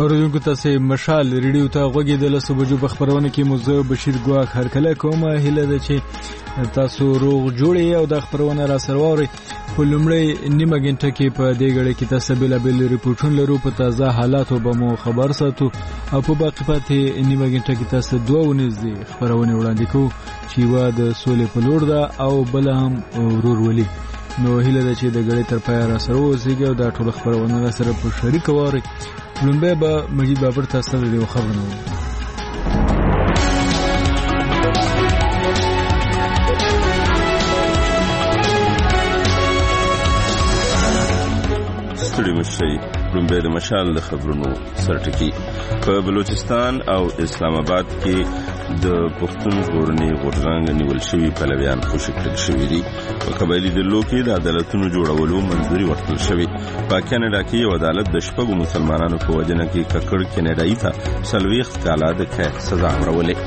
اوریدونکو تاسو مشال ریډیو ته غوږیدل سو بجو په خبرونه کې مو بشیر ګواک هرکله کومه هله ده چې تاسو روغ جوړی او د خبرونه را سرووري په لومړی نیمه غنټه کې په دې غړي کې تاسو بل ریپورتونه لرو په تازه حالاتو به مو خبر ساتو او په باقي پاتې نیمه غنټه کې تاسو دوه ونځي خبرونه وړاندې کوو چې وا د سولې په لور ده او بل هم ورورولي نو هله ده چې د غړي تر پای را سره وځي او دا ټول خبرونه سره په شریک ووري لومبه با مجید بابر تاسو ته یو خبرونه ستړي مشي لومبه د مشال د خبرونو سرټکی په بلوچستان او اسلام آباد کې د پښتون ژغورنې غورځنګ نیول شوی پلویان خوشی کړل شوی دي په قبایلی دلو کې د عدالتونو جوړولو منځوري ورکړل شوی په کاناډا کې یو عدالت د شپږو مسلمانانو په وجنه کې ککړ کینیډایي ته 40 کاله د قید سزا ورولې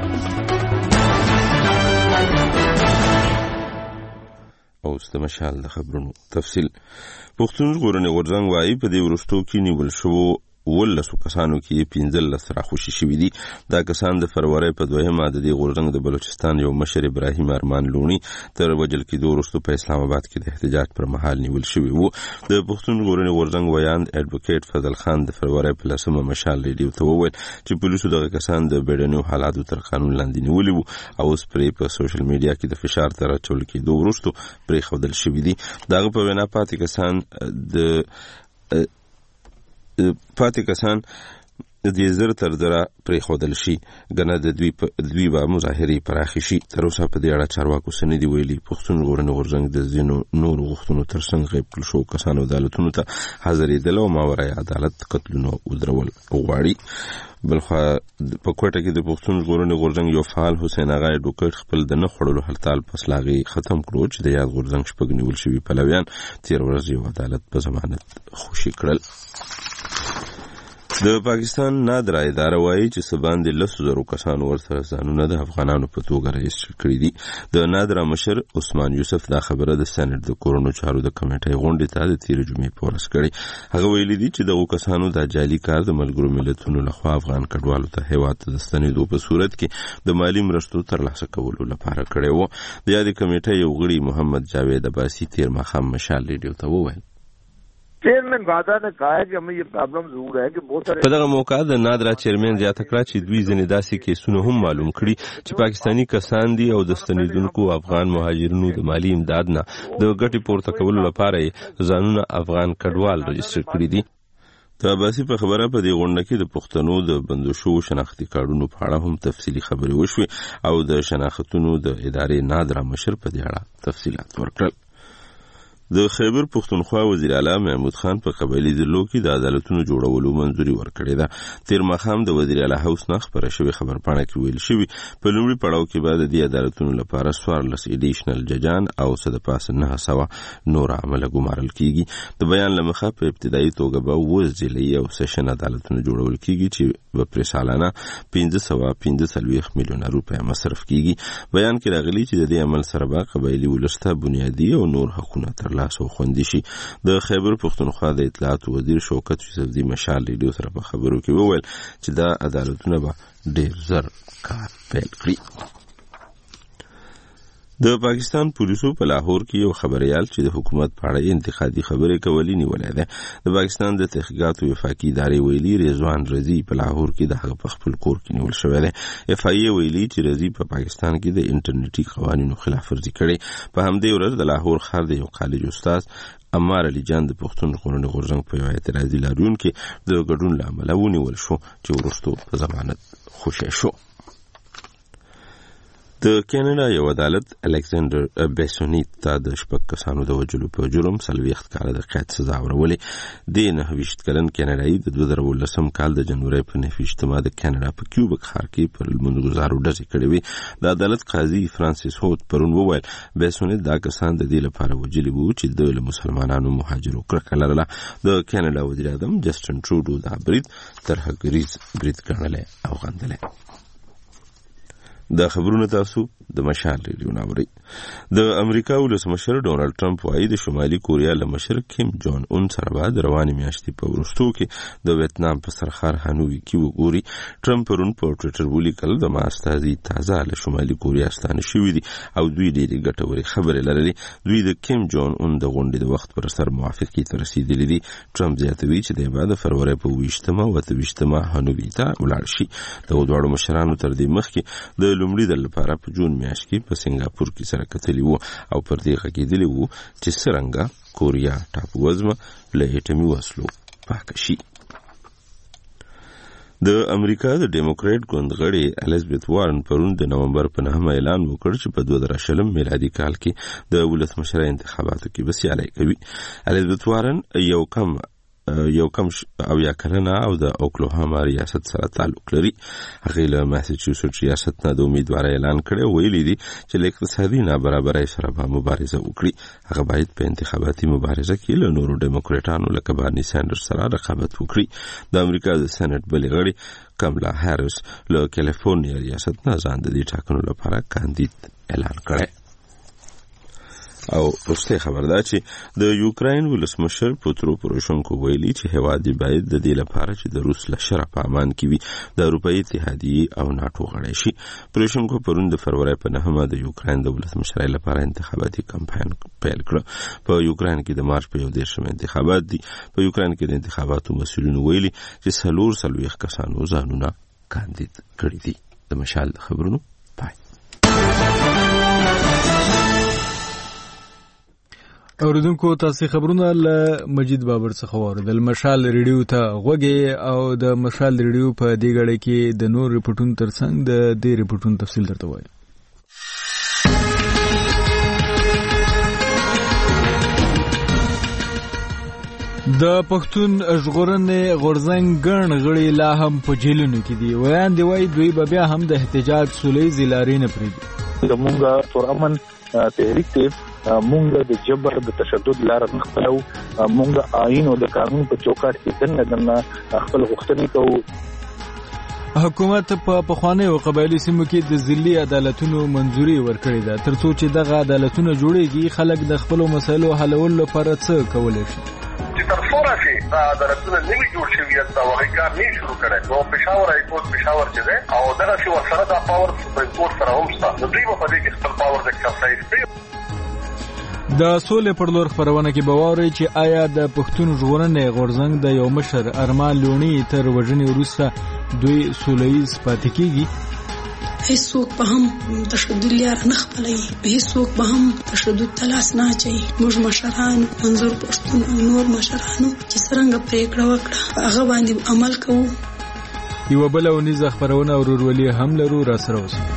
او استمشال د خبرونو تفصیل پښتون ژغورنې غورځنګ وايي په دې ورستو کې نیول شو ولسو کسانو کې 15 را خوشی شوی دي دا کسان د فروری په 2مه د غورځنګ د بلوچستان یو مشر ابراهیم ارمان لونی تر وجل کې دوه ورستو په اسلام آباد کې د احتجاج پر مهال نیول شوی وو د پښتون ژغورنې غورځنګ ویاند اډوکیټ فضل خان د فروری په 10مه مشال ریډیو ته وویل چې پولیسو دغه کسان د بیړنیو حالاتو تر قانون لاندې نیولي وو او اوس پرې په سوشل میډیا کې د فشار تر اچول کې دوه ورستو پرې خودل شوی دي دغه په وینا پاتې کسان د دې زر تر زره پرې خودل شي غنه د دوی به مظاهرې پراخي شي تر اوسه په دې اړه چارواکو سند دی ویلي پښتون ژغورنې غورځنګ د زینو نور غوښتنو ترڅنګ غیب کړل شو کسانو عدالتونو ته حاضرېدل او ماورای عدالت قتلونو ودرول غواړي بلخوا په کوټه کې د پښتون ژغورنې غورځنګ یو فعال حسین اغا ډوکټ خپل د نه خړلو هړتال پسلاغي ختم کړو چې د یاد غورځنګ شپږ نیول شوی پلویان تیر ورځ یو عدالت په ضمانت خوشی کړل د پاکستان نادره اداره وایي چې سباندې 100,000 کسانو ورسره ځانونه د افغانانو په توګه رجسټر کړي دي د نادره مشر عثمان یوسف دا خبره د سېنات د کورونو چارو د کمیټې غونډې ته د تیر جمعې په ورځ کړي هغه ویلي دي چې دغه کسانو د جعلي کار د ملګرو ملتونو لخوا افغان کډوالو ته هیواد ته ستنېدو په صورت کې د مالی مرستو ترلاسه کولو لپاره کړي وو د یادې کمیټې یو غړي محمد جاوید عباسی تیر ماښام مشال ریډیو ته وویل چیئرمین وادا نے کہا ہے کہ ہمیں یہ پرابلم ضرور ہے کہ بہت سارے په دغه موقع د نادره چیئرمین زیاته کړه چې دوی ځنې داسې کیسونه هم معلوم کړي چې پاکستانی کسان دي او د ستنیدونکو افغان مهاجرینو د مالی امداد نه د ګټې پورته کولو لپاره ځانونه افغان کډوال رجسټر کړي دي د عباسی په خبره په دې غونډه کې د پښتنو د بندو شو شناختی کارډونو په اړه هم تفصیلی خبرې وشوې او د شناختونو د ادارې نادره مشر په دې اړه تفصیلات ورکړل د خیبر پختونخوا وزیر اعلی محمود خان په قبایلی ضلعو کې د عدالتونو جوړولو منځوري ورکړې ده تیر ماښام د وزیر اعلی هاوس نه خبره شوې خبرپاڼه کې ویل شوی په لومړي پړاو کې بعد د عدالتونو لپاره 14 ایډیشنل ججان او صد پاس 900 نور عمله ګمارل کیږي د بیان لمخه په ابتدایي توګه به وزلي او سیشن عدالتونو جوړول کیږي چې په پرسالانه 515 میلیون روپیا مصرف کیږي بیان کې راغلي چې د دې عمل سره به قبایلی ولسته بنیادی او نور حقوقونه لاسو خوندي شي د خیبر پختونخوا د اطلاعات وزیر شوکت یوسفزي مشال ریډیو سره په خبرو کې وویل چې دا عدالتونه به ډیر زر کار پیل کړي د پاکستان پولیسو په لاهور کې یو خبريال چې د حکومت په اړه انتقادي خبرې کولې نیولې ده د پاکستان د تحقیقاتو وفاقي ادارې ویلي رضوان رضی په لاهور کې د هغه په خپل کور کې نیول شوی دی اف ای ویلي چې رضی په پاکستان کې د انټرنیټي قوانینو خلاف ورزي کړې په همدې ورځ د لاهور ښار د یو کالج استاد عمار علي جان د پښتون ژغورنې غورځنګ په یو اعتراضي لاریون کې د ګډون لامل ونیول شو چې ورستو په ضمانت خوشی شو د کینیډا یو عدالت الکساندر بیسونیت ته د شپږ کسانو د وژلو په جرم 40 کاله د قید سزا ورولې د 29 کلن کینیډایي د 2019 کال د جنوري په 9 د کینیډا په کیوبک ښار کې پر لمونځګزارو ډزې کړې وې د عدالت قاضي فرانسیس هوت پرون وویل بیسونیت دا کسان د دې لپاره وژلي وو چې د مسلمانانو مهاجرو کرکه لرله د کینیډا وزیر اعظم جسټن ټروډو دا برید ترهګریز برید ګڼلی او غندلی د خبرونه تاسو د مشال ریډیو ناوړي. د امریکا ولسمشر ډونالد ټرمپ وايي د شمالي کوریا له مشر کیم جون اون سره بعد روانې میاشتې په وروستو کې د ویتنام په سرخار هانوي کې وګوري. ټرمپ پرون په ټویټر ولیکل د ما استازي تازه له شمالي کوریا ستانه شوي دي او دوی ډېرې ګټورې خبرې لرلې. دوی د کیم جون اون د غونډې د وخت پر سر موافقې ته رسیدلي دي. ټرمپ زیاتوي چې د بعد فروری په 28 هانوي ته ولاړ شي. د دوه مشرانو تر دې مخکې د لومړي ځل لپاره په جون میاشت کې په سنگاپور کې سره کتلي وو او پر دې غږېدلي وو چې څرنګه کوریا ټاپووزمه له اټومي وسلو پاکه شي. د امریکا د ډیموکریټ ګوند غړي الیزابت وارن پرون د نومبر په 9 اعلان وکړ چې په 2020 میلادي کال کې د ولسمشر انتخاباتو کې به سیالي کوي. الیزابت وارن یو کم او یا کلنه او د اوکلاهاما ریاست سره تعلق لري. هغه له ماساچوسټس ریاست نه د امیدوارۍ اعلان کړی، ویلي دي چې له اقتصادي نابرابرۍ سره به مبارزه وکړي. هغه باید په انتخاباتي مبارزه کې له نورو ډیموکراټانو لکه بارني سانډرز سره رقابت وکړي. د امریکا د سېنات بلې غړي کملا هاریس له کالیفورنیا ریاست نه ځان د دې ټاکنو لپاره کاندید اعلان کړی. او وروسته خبر ده چې د یوکراین ولسمشر پوترو پوروشنکو ویلي چې هیواد باید د دې لپاره چې د روس له شره په امان کې وي د اروپایي اتحادیې او ناټو غړی شي. پوروشنکو پرون د فروری په 9 د یوکراین د ولسمشرۍ لپاره انتخاباتي کمپاین پیل کړ. په یوکراین کې د مارچ په 11 انتخابات دي. په یوکراین کې د انتخاباتو مسؤلینو ویلي چې 40 کسانو ځانونه کاندید کړي دي. د مشال خبرونو پای. اوریدونکو تاسو خبرونه له مجید بابر څخه واوریدل. مشال ریډیو ته غوږی او د مشال ریډیو په دې غړي کې د نور ریپورتونو ترڅنګ د دې ریپورتونو تفصیل درته وایم. د پښتون ژغورنې غورځنګ ګڼ غړي لا هم په جیلونو کې دي. ویان دی وایي دوی به بیا هم د احتجاج سولې لارې نه پرېږدي. زمونږ پرامن تحریک ته مونږ د جبر د تشدد لار نه خپلو. مونږ آئین او د قانون په چوکاټ کې څنګه خپل غوښتنې کوو. حکومت په پخوانیو قبایلی سیمو کې د ځلي عدالتونو منځوري ورکړې ده. ترڅو چې دغه عدالتونه جوړېږي خلک د خپلو مسایلو حلولو لپاره څه کولی شي. چې تر څو راشي دا عدالتونه نوي جوړ شوي دا واقعي کار نه شروع کړي. نو پېښور هایکورټ پېښور چې ده او دغه چې ورسره دا پاور سپریم کورټ سره هم شته. نو دوی په دې کې خپل پاور د ایکسرسایز کوي. د سولې پر لور خبرونه کې باوري چې آیا د پښتون ژغورنې غورځنګ د یو مشر ارمان لونی تر وژنې وروسته دوی سولهییز پاتې کیږي. هیڅوک به هم تشدد لار نه خپلوي، هیڅوک به هم تشدد تلاس نه اچوي. موږ مشران منظور پښتون او نور مشرانو چې څنګه پریکړه وکړه هغه باندې عمل کوو. یو بل ونیزه خبرونه ورولي هم لرو را سره اوسئ.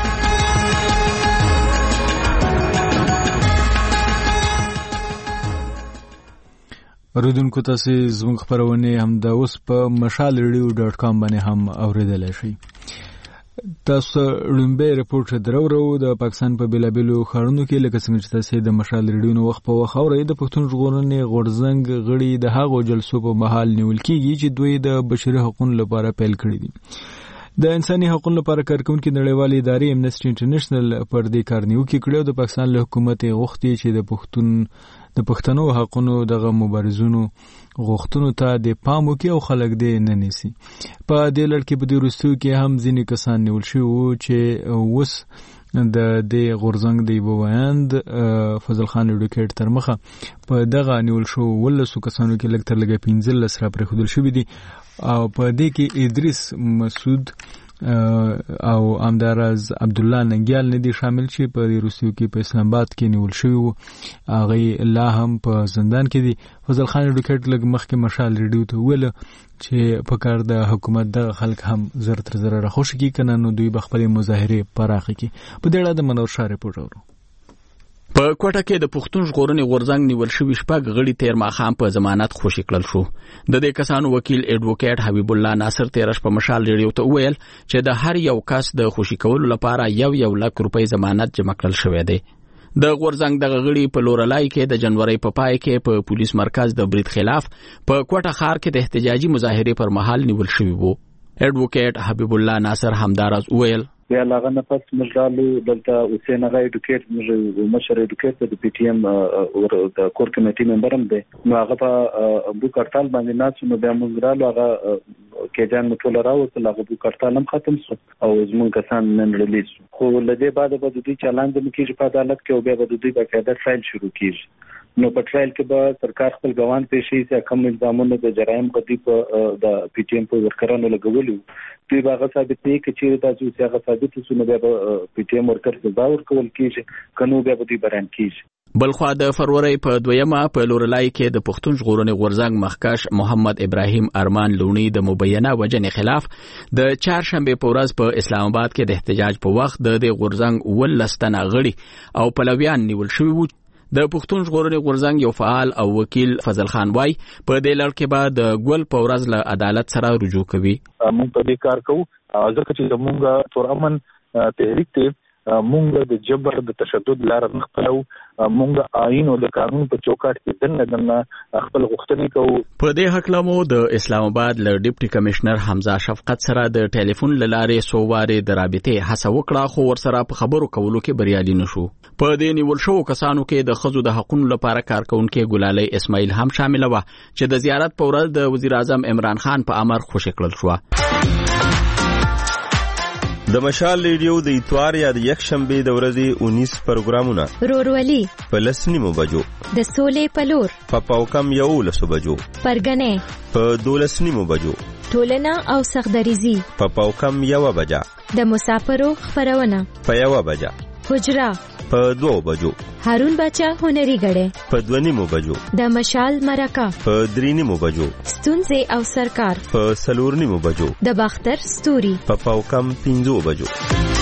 اوریدونکو تاسو زموږ خبرونه هم د اوس په mashalradio.com باندې هم اوریدلای شئ. تاسو لومبه ریپورت درورو د پاکستان په بیلابلو خارونو کې لکه څنګه چې تاسو د مشال ریډیو نو وخت په وخت اورئ د پښتون ژغورنې غورځنګ غړي د هغو جلسو په محل نیول کیږي چې دوی د بشري حقوقو لپاره پیل کړی دي. د انساني حقوقو لپاره کارکونکو نړیوالې ادارې امنیسټي انټرنیشنل پر دې کار نیو کې کړو. د پاکستان له حکومت غوښتي چې د پښتنو حقونو دغه مبارزونو غوښتنو ته د پام وکړي او خلک دې نه نیسي. په دې لړ کې په دې وروستیو کې هم ځینې کسان نیول شوي وو چې اوس د دې غورځنګ د یوه ویاند فضل خان اډوکیټ تر مخه په دغه نیول شو 12 کسانو کې لږ تر لږه 15 را پرېښودل شوي دي او په دې کې ادریس مسعود او امدارز عبد الله ننګیال نه دي شامل چې په روسیو کې په اسلام آباد کې نیول شوی وو. هغه لا هم په زندان کې دي. فضل خان اډوکیټ لږ مخکې مشال ریډیو ته ویل چې په کار د حکومت د خلک هم زر تر زر راخوش کی کنه نو دوی بخپل مظاهره پراخه کی. په دې اړه د منور شاه ریپورت اورو. په کوټه کې د پښتون ژغورنې غورځنګ نیول شوي شپږ غړي تیر ماښام په ضمانت خوشي کړل شو. د دې کسانو وکیل ایډوکیټ حبیب الله ناصر تیرش په مشال ریډیو ته ویل چې د هر یو کس د خوشي کولو لپاره 1 لک روپۍ ضمانت جمع کړل شوی دی. د غورځنګ دغه غړي په لورلای کې د جنوري په پای کې په پولیس مرکز د برید خلاف په کوټه ښار کې د احتجاجي مظاهره پر مهال نیول شوی وو. ایډوکیټ حبیب الله ناصر همدارز ویل بیا لاغه نه پس مجرالو دلته حسین هغه اډوکیټ مشر اډوکیټ د پی ټی ایم او د کور کمیټي ممبر هم دی نو هغه په بو کارتال باندې ناس نو بیا مجرالو هغه کېدان مټول راوته هغه بو کارتال هم ختم شو او زمون کسان نن ریلیز خو لدې بعد به د دې چالان د مکیږي په عدالت کې او بیا به د دې باقاعده فایل شروع کیږي نو په ټرایل کې به سرکار خپل ګوان پېښې چې کوم الزامونه د جرایم غدي په د پی ټی ایم په ورکرانو لګولي دوی به ثابت کړي چې تاسو چې هغه ثابت شونه به پی ټی ایم ورکر سزا ورکول کیږي کنو بیا به دوی بران کیږي بلخوا د فروری په دویمه په لورلای کې د پښتون ژغورنې غورځنګ مخکښ محمد ابراهیم ارمان لونی د مبینه وجنې خلاف د چهارشنبه په ورځ په اسلام آباد کې د احتجاج په وخت د غورځنګ ولستنه غړي او پلویان نیول شوی وو د پښتون ژغورنې غورځنګ یو فعال او وکیل فضل خان وای په دې لړ کې به د ګل په ورځ له عدالت سره رجوع کوي موږ په دې کار کوو ځکه چې موږ تور امن تحریک ته موږ د جبر د تشدد لار نه خپلو موږ آئین او د قانون په چوکاټ کې دنه خپل غوښتنې کوو په دې حق لمو د اسلام آباد له ډیپټي کمشنر حمزه شفقت سره د ټلیفون لارې سووارې د رابطې هڅه وکړه خو ورسره په خبرو کولو کې بریالي نشو په دې نیول شو کسانو کې د خزو د حقوقو لپاره کارکونکو ګلالي اسماعیل هم شامل و چې د زیارت په ورځ د وزیر اعظم عمران خان په امر خوشی کړل شو د مشال ریډیو د اتوار یا د یک شنبه د ورځې 19 پروګرامونه رورولي په 10 بجو د سولې پلور په پاوکم 11 بجو پرګنې په 12 بجو ټولنه او سخدریزي په پاوکم 1 بجا د مسافرو خبرونه په 1 بجا حجرا په 2 بجو هارون بچا هنري غړې په 2 بجو د مشال مرکه په 3 بجو ستونزې او سرکار په 4 بجو د باختر ستوري په پاوکم 15 بجو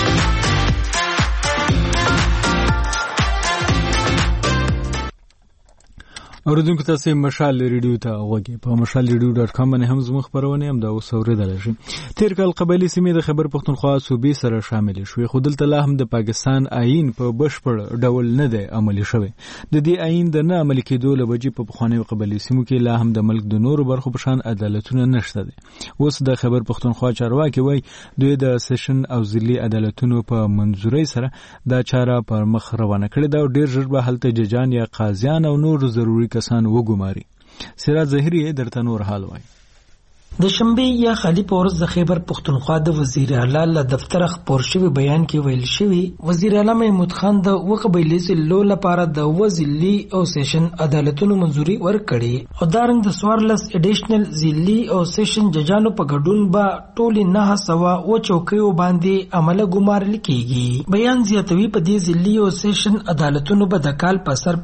اوریدونکو تاسو مشال ریډیو ته وګورئ په mashalradio.com باندې هم زموږ خبرونه هم دا اوسوریدل شي تیر کال قبایلی سیمې د خبر پښتونخوا صوبې سره شامل شوې خو دلته لا هم د پاکستان آئین په بشپړ ډول نه دی عملي شوی د دې آئین د نه عملي کېدو لوجې په بخواني قبایلی سیمو کې لا هم د ملک د نورو برخو په شان عدالتونه نشته دي اوس د خبر پښتونخوا چارواکي وای دوی د سیشن او ضلعي عدالتونو په منځوري سره دا چاره پر مخ روانه کړې دا ډیر ژر به هلته ججان یا قاضیان او نور ضروري کسان وګماري سراج ظاهری درته نور حال وای د شنبه یا خالی پورز د خیبر پختونخوا د وزیر اعلی له دفتر خبر شوی بیان کې ویل شوی وزیر اعلی محمود خان د وقبیلې سلو لپاره د وزلی او سیشن عدالتونو منځوري ورکړي او دارنګ د سوارلس اډیشنل ضلعي او سیشن ججانو په ګډون با ټولي 900 او چوکیو باندې عمله ګمارل کیږي بیان زیاتوي په دې ضلعي او سیشن عدالتونو په د کال په سر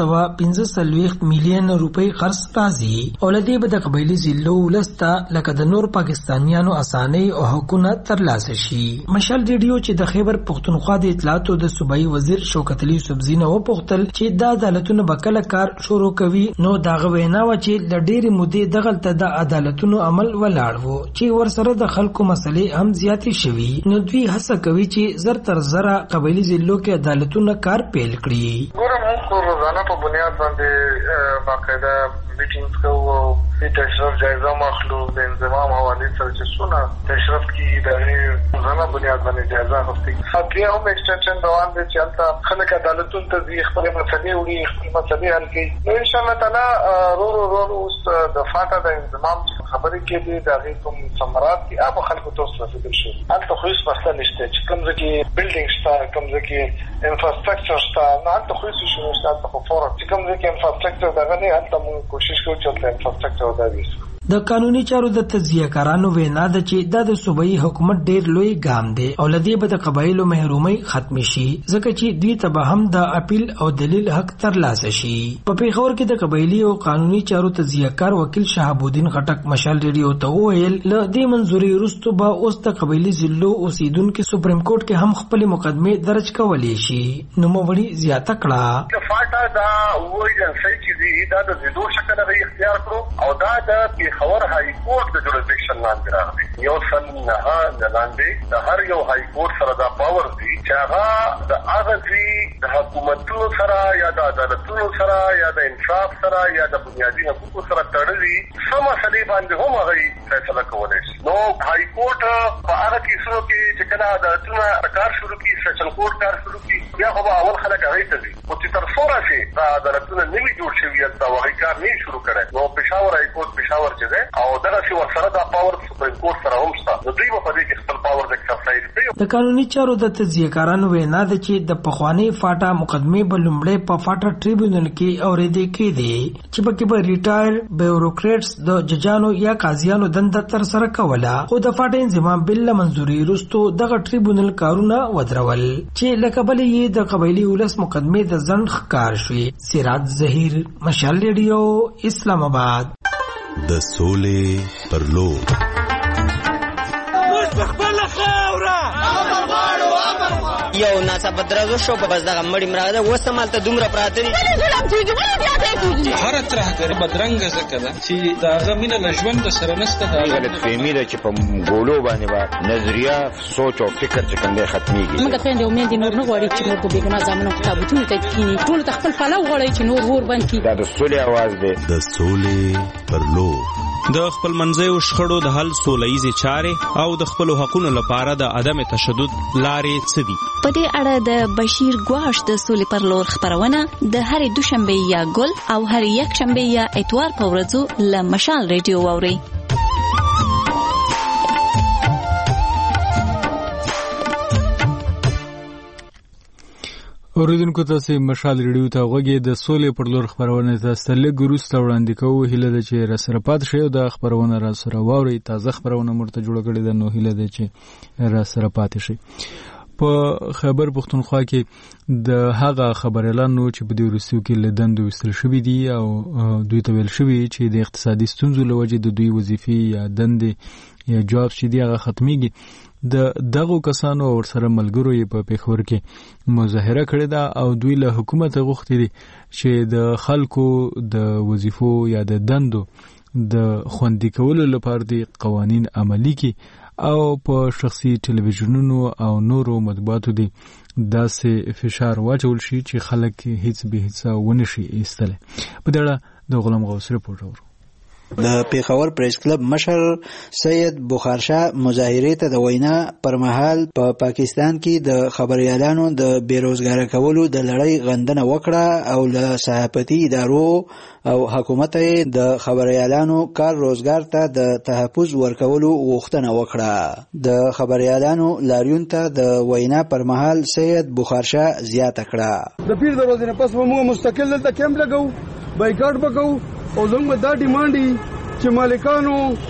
1545 میلیون روپۍ خرڅ راځي او لدی به د قبیلې ضلعو ولسته لکه د نور پاکستانیانو اساني او حقوقونه ترلاسه شي مشال ریډیو چې د خیبر پختونخوا د اطلاعاتو د صوبایي وزیر شوکت علي سبزی نو پختل چې د عدالتونو بکله کار شروع کوي نو دا غوینا و چې د ډېری مودې دغلت د عدالتونو عمل ولاړ وو چې ورسره د خلکو مسلې هم زیاتې شوي نو دوی هڅه کوي چې زر تر زره قبایلی ضلعو کې عدالتونو کار پیل کړي ګورم موږ روزانه په بنیاد باندې باقاعده میټینګز کوو د تشریف جایزه مخلو د انضمام حواله سره چې سونه تشریف کی د روزانه بنیاد باندې جایزه اخلي بیا هم ایکسټنشن روان دي چې البته خلک عدالتونو ته ځي خپل مسلې وړي خپل مسلې حل کوي نو ان شاء الله تعالی رو اوس د فاټا د انضمام خبرې کې دي د هغې کوم ثمرات دي هغه خلکو ته رسیدل شي هلته خو هېڅ مسله نشته چې کوم ځای کې بلډینګ شته کوم ځای کې انفراستراکچر شته نو هلته خو هېڅ شی نشته هلته خو فورا چې کوم ځای کې انفراستراکچر دغه نه هلته موږ کوشش کوو چې هلته انفراستراکچر ودرېږي د قانوني چارو د تجزیه کارانو وینا ده چې د صوبایي حکومت ډیر لوی ګام دی او لدی به د قبایلو محرومي ختم شي ځکه چې دوی ته به هم د اپیل او دلیل حق ترلاسه شي په پیښور کې د قبایلی او قانوني چارو تجزیه کار وکیل شهاب الدین غټک مشال ریډیو ته ویل ل دې منځوري وروسته به اوس د قبایلی ضلعو اوسیدونکو سپریم کورټ کې هم خپل مقدمه درج کولې شي نو موړي زیاته کړه فاټا دا وایي چې دی دا د زیدو شکل غي اختیار کړو او دا د خبر هاي کورټ د جوړیکشن لاندې راغلی یو سن نه لاندې د هر یو هاي کورټ سره دا پاور دی چې هغه د هغه د حکومتونو سره یا د عدالتونو سره یا د انصاف سره یا د بنیادي حقوقو سره تړلي سم مسلې باندې هم هغه فیصله کولای شي نو هاي کورټ په هغه کیسو کې چې کله عدالتونه کار شروع کی سیشن کورټ کار شروع کی بیا خو اول خلک هغه ته دي او چې تر څو راشي دا عدالتونه نوی جوړ شوی دا هغه کار نه شروع کړي نو پېښور هاي کورټ پېښور چې ده او دغه څه ورسره دا پاور سپریم کورټ سره هم شته نو دوی په دې کې خپل پاور د ایکسرسایز کوي. د قانوني چارو د تجزیه‌کارانو وینا ده چې د پخوانی فاټا مقدمه بلومړی په فاټا ټریبیونل کې اورېدل کېدي چې پکې به ریټایر بیوروکریټس د ججانو یا قاضیانو دنده تر سره کوله خو د فاټا انضمام بل منځوري وروسته دغه ټریبیونل کارونه ودرول چې لکه بلې یې د قبایلي ولس مقدمه د ځنډ ښکار شوې. سراج ظهیر، مشال ریډیو، اسلام آباد. د سولې پر لور یو ناڅاپه درزو شو په بس دغه مړی مراده وسمالته دومره پراته دي هر طرح کې بدرنګ زکه ده چې دا غمینه لژوند سره نسته دا غلط فهمي ده چې په ګولو باندې با نظریه سوچ او فکر چې کنده ختميږي. موږ ته د امید نور نه غواړي چې نور په بیګنا ځامنو کتابونه ته کینی ټول خپل پلو غواړي چې نور ور باندې دا د سولې आवाज ده. د سولې پر لور د خپل منځیو شخړو د حل سوله‌یزې چارې او د خپل حقوقو لپاره د عدم تشدد لارې څه دي. په دې اړه د بشیر ګواش د سولې پر لور خبرونه د هرې دوشنبه یا ګل او هرې یکشنبه یا اتوار په ورځو له مشال ریډیو واورئ. اوریدونکو تاسو مشال ریډیو ته غوږی د سولې پر لور خبرونه تاسو له ګروسته وړاندې کوو. هیله ده چې را سره پات شئ او د خبرونه را سره واورئ. تازه خبرونه مرته جوړ کړي ده نو هیله ده چې را سره پات شئ. په خیبر پختونخوا کې د هغه خبريالانو چې په دې وروستیو کې له دندو وستل شوي دي او دوی ته ویل شوي چې د اقتصادي ستونزو له وجې د دوی وظیفې یا دندې یا جابس چې دي هغه ختميږي. د دغو کسانو او سره ملګرو یې په پیښور کې مظاهره کړې ده او دوی له حکومت غوښتي دي چې د خلکو د وظیفو یا د دندو د خوندي کولو لپاره د قوانین عملي کړي او په شخصي ټلویزیونونو او نورو مطبوعاتو دي داسې فشار واچول شي چې خلک هیڅ به هیڅ ونه شي ایستلی. په دې اړه د غلام غوث رپورټ اورو. د پیښور پریس کلب مشر سید بخارشاه مظاهرې ته د وینا پر مهال په پاکستان کې د خبريالانو د بیروزګار کولو د لړۍ غندنه وکړه او له صحافتي ادارو او حکومت د خبريالانو کار روزګار ته د تحفظ ورکولو غوښتنه وکړه. د خبريالانو لاریون ته د وینا پر مهال سید بخارشاه زیاته کړه. د پیر دروازې نه پس موږ مستقل دلته کیمپ لګو بایکاټ وکړو او زموږ دا ډیماند چې مالکانو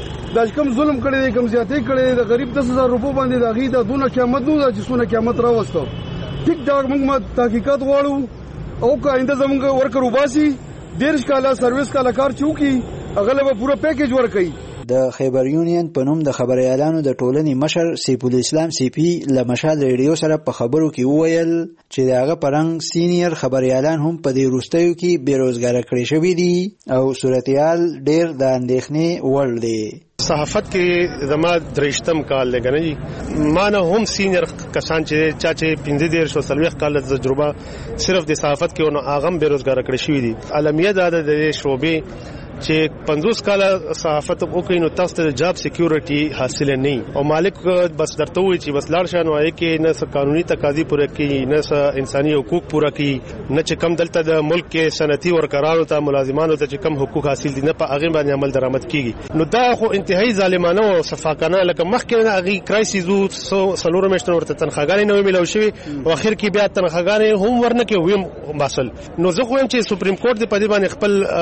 د کوم ظلم کړي دي کوم زیاتې کړي د غریب 10,000 روپو باندې د غي د دونه قیامت نو د جسونه قیامت راوستو ټیک دا موږ تحقیقات غواړو او که آینده زموږ ورکر وباسي 10 کاله سرویس کاله کار چوکي اغلب پورا پیکیج ورکړي. د خیبر یونین په نوم د خبريالانو د ټولنې مشر سیف الاسلام سیپی له مشال ریډیو سره په خبرو کې وویل چې دغه پرنګ سینیر خبريالان هم په دې وروستیو کې بیروزګار کړي شوي دي او صورتحال ډېر د اندېښنې وړ دی. صحافت کې زما درشتم کال لګنی ما نه هم سینیر کسان چې چاچې 15 شو سلويخ کال تجربه صرف د صحافت کې او اغم بیروزګار کړي شوي دي. علمیه د شعبې چې 50 کاله صحافت وکړي نو تاسو ته جاب سکیورټي حاصل نه او مالک بس درته وي چې بس لاړ شانو آی کې نه قانوني تقاضي پوره کوي نه انساني حقوق پوره کوي نه چې کم دلته د ملک کې صنعتي ورکرانو ته ملازمانو ته چې کم حقوق حاصل دي نه په هغه باندې عمل درآمد کیږي. نو دا خو انتهایی ظالمانه او صفاقانه لکه مخکې نه هغه کرایسیزو سلور مشتن ورته تنخواګانې نه ملو شوی او اخر کې بیا تنخواګانې هم ورنه کې ویم باسل. نو زه خو هم چې سپریم کورټ د پدې باندې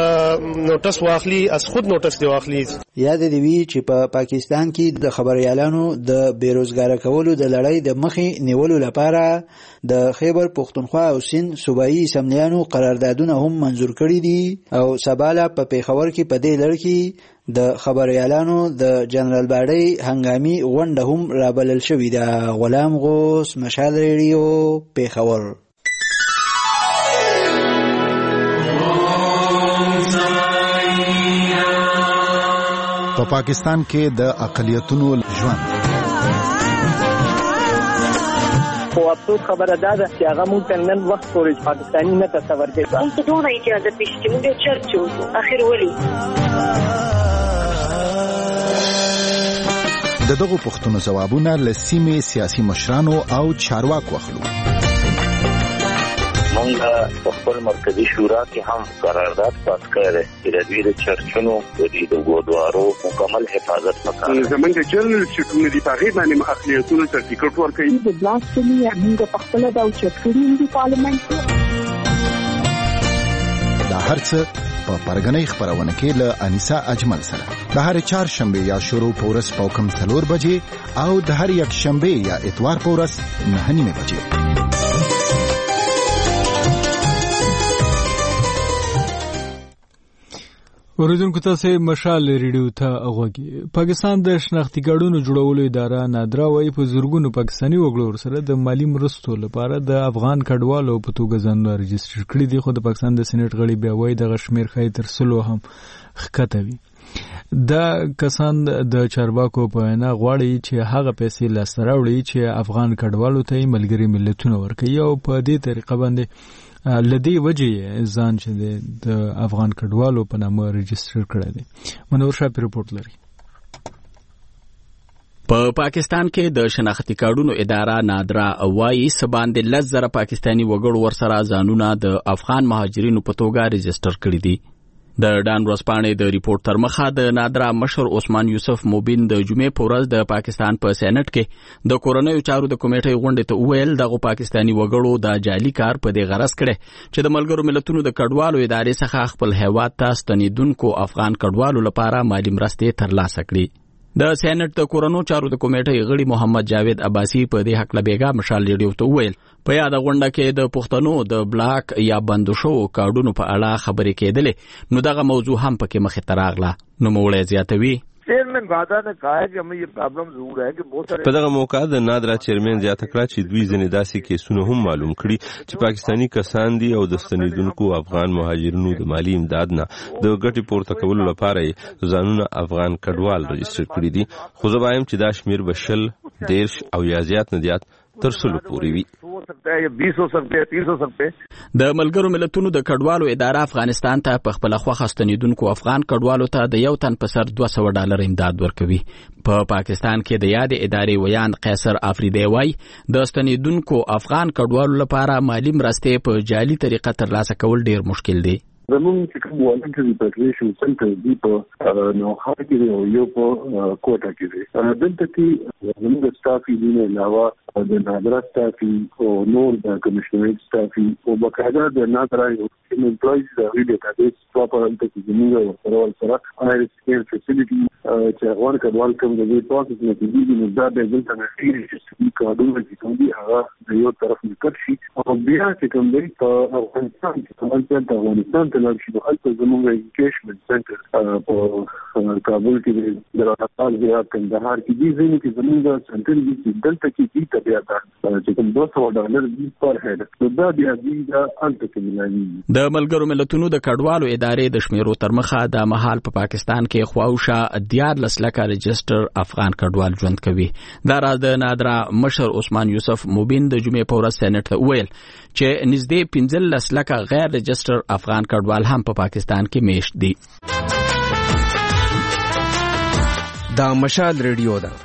خپل نوټس واخلي از خود نوټس دی واخلي. یاد دی وی چې په پاکستان کې د خبريالانو د بیروزګار کولو د لړۍ د مخې نیولو لپاره د خیبر پختونخوا او سند صوبایي اسمبلیانو قراردادونه هم منزور کړي دي او سباله په پیښور کې په دې لړ کې د خبريالانو د جنرال باډي هنګامي غونډه هم رابلل شوې ده. غلام غوث، مشال ریډیو، پیښور. په پاکستان کې د اقلیتونو ژوند خو افسوس خبره ده چې هغه مونږ نن وخت پورې پاکستاني نه تصور کوي. موږ ته دوه اجازه پېښې موږ چرچو اخر ولي د دغو پوښتنو ځوابونه له سیمې سیاسي مشرانو او چارواکو اخلو. مونږه په خپل مرکزی شورا کې هم قرارداد پاس کړی چې د دوی د چرچونو د ګودوارو مکمل حفاظت وکړي. زمونږ جنرال سکرټری دی په غیر باندې اقلیتونو ته ټیکټ ورکړي. د بلاسفمي موږ په خپل د چرچونو دی پارلیمنت دا هرڅه په پرګنۍ خبرونه کې له انیسا اجمل سره د هر چهارشنبه یا شروع پورس پوکم 4 بجې او د هر یک شنبه یا اتوار پورس 9:30 بجې. اوریدونکو تاسو مشال ریډیو ته غوږی. پاکستان د شناختی کارډونو جوړولو اداره نادرا وايي په زورګونو پاکستاني وګړو سره د مالی مرستو لپاره د افغان کډوالو په توګه ځانونه رجستر کړي دي، خو د پاکستان د سېنات غړي بیا وايي د غشمیر خای تر سلو هم خکتوي. دا کسان د چارواکو په وینا غواړي چې هغه پیسې لاسته راوړي چې افغان کډوالو ته ملګری ملتونه ورکوي او په دې طریقه باندې لدی وجه ځان چې د افغان کډوالو په نامه رجستر کړی دی. منور شاه رپورټ لري. په پاکستان کې د شناختی کارډونو اداره نادرا وايي سباند 10,000 پاکستاني وګړو ورسره ځانونه د افغان مهاجرینو په توګه رجستر کړی دي. د ډان ورځپاڼې د ریپورت تر مخه د نادرا مشر عثمان یوسف موبین د جمعې په ورځ د پاکستان په سېنات کې د کورنیو چارو د کمیټې غونډې ته وویل دغه پاکستاني وګړو د جعلي کار په دې غرض کړي چې د ملګرو ملتونو د کډوالو ادارې څخه خپل هیواد ته ستنیدونکو افغان کډوالو لپاره مالی مرستې ترلاسه کړي. د سېنات د کورنیو چارو د کمیټې غړي محمد جاوید عباسی په دې حق لبیګا مشال ریډیو ته وویل په یاد غونډه کې د پښتنو د بلاک یا بندو شو کارډونو په اړه خبرې کېدلې، نو دغه موضوع هم پکې مخې ته راغله. نو موړی زیاتوي چیئرمین رادا نے کہا ہے کہ ہمیں یہ پرابلم ضرور ہے کہ بہت سارے په دغه موقع د نادرا چیئرمین زیاته کړه چې دوی ځنې داسې کیسونه هم معلوم کړي چې پاکستانی کسان دي او د ستنیدونکو افغان مهاجرینو د مالی امداد نه د ګټې پورته کولو لپاره ځانونه افغان کډوال رجستر کړي دي، خو زه وایم چې دا شمیر به 10 او یا زیات نه زیات تر 100 پورې وي. د ملګرو ملتونو د کډوالو اداره افغانستان ته په خپل خوښه ستنیدونکو افغان کډوالو ته د یو تن په سر $200 امداد ورکوي. په پاکستان کې د یاد ادارې ویان قیصر افریدی وايي د ستنیدونکو افغان کډوالو لپاره مالی مرستې په جعلي طریقه ترلاسه کول ډیر مشکل دی. زمونږ چې کوم والنټري ریپاټریشن سنټر دی په نوخا کې دی او یو په کوټا کې دی. دلته کې زموږ سټافي دی نه علاوه د نادرا سټافي او نور د کمشنریټ سټافي او بقاعده د نادرا یو امپلویز د ډیټابیس پراپر دلته کې زموږ سره آی سکیل فیسیلیټي چې هغه کډوال کوم د دې پروسس نه کیږي نو دا د دلته نه کیږي کارونه چې کوم دي هغه د یو طرف نه کړشي او بیا چې کوم دی په افغانستان کې ته نشي د هلته زموږ ایجوکیشن سنټر په کابل کې د راټال بیا کندهار کې دي ځینې کې زموږ سنټر دي چې دلته کې دي بیا چې کوم $200 دی پر هډ نو دا بیا دي دا هلته کې ملایي. د ملګرو ملتونو د کډوالو ادارې د شمیرو تر مخه د مهال په پاکستان کې خواوشه 14 لکه رجستر افغان کډوال ژوند کوي. دا راز د نادرا مشر عثمان یوسف موبین د جمعې په ورځ سېنات ته وویل چې نږدې 15 لکه غیر رجستر افغان کډوال هم په پاکستان کې میشت دي. دا مشال ریډیو ده.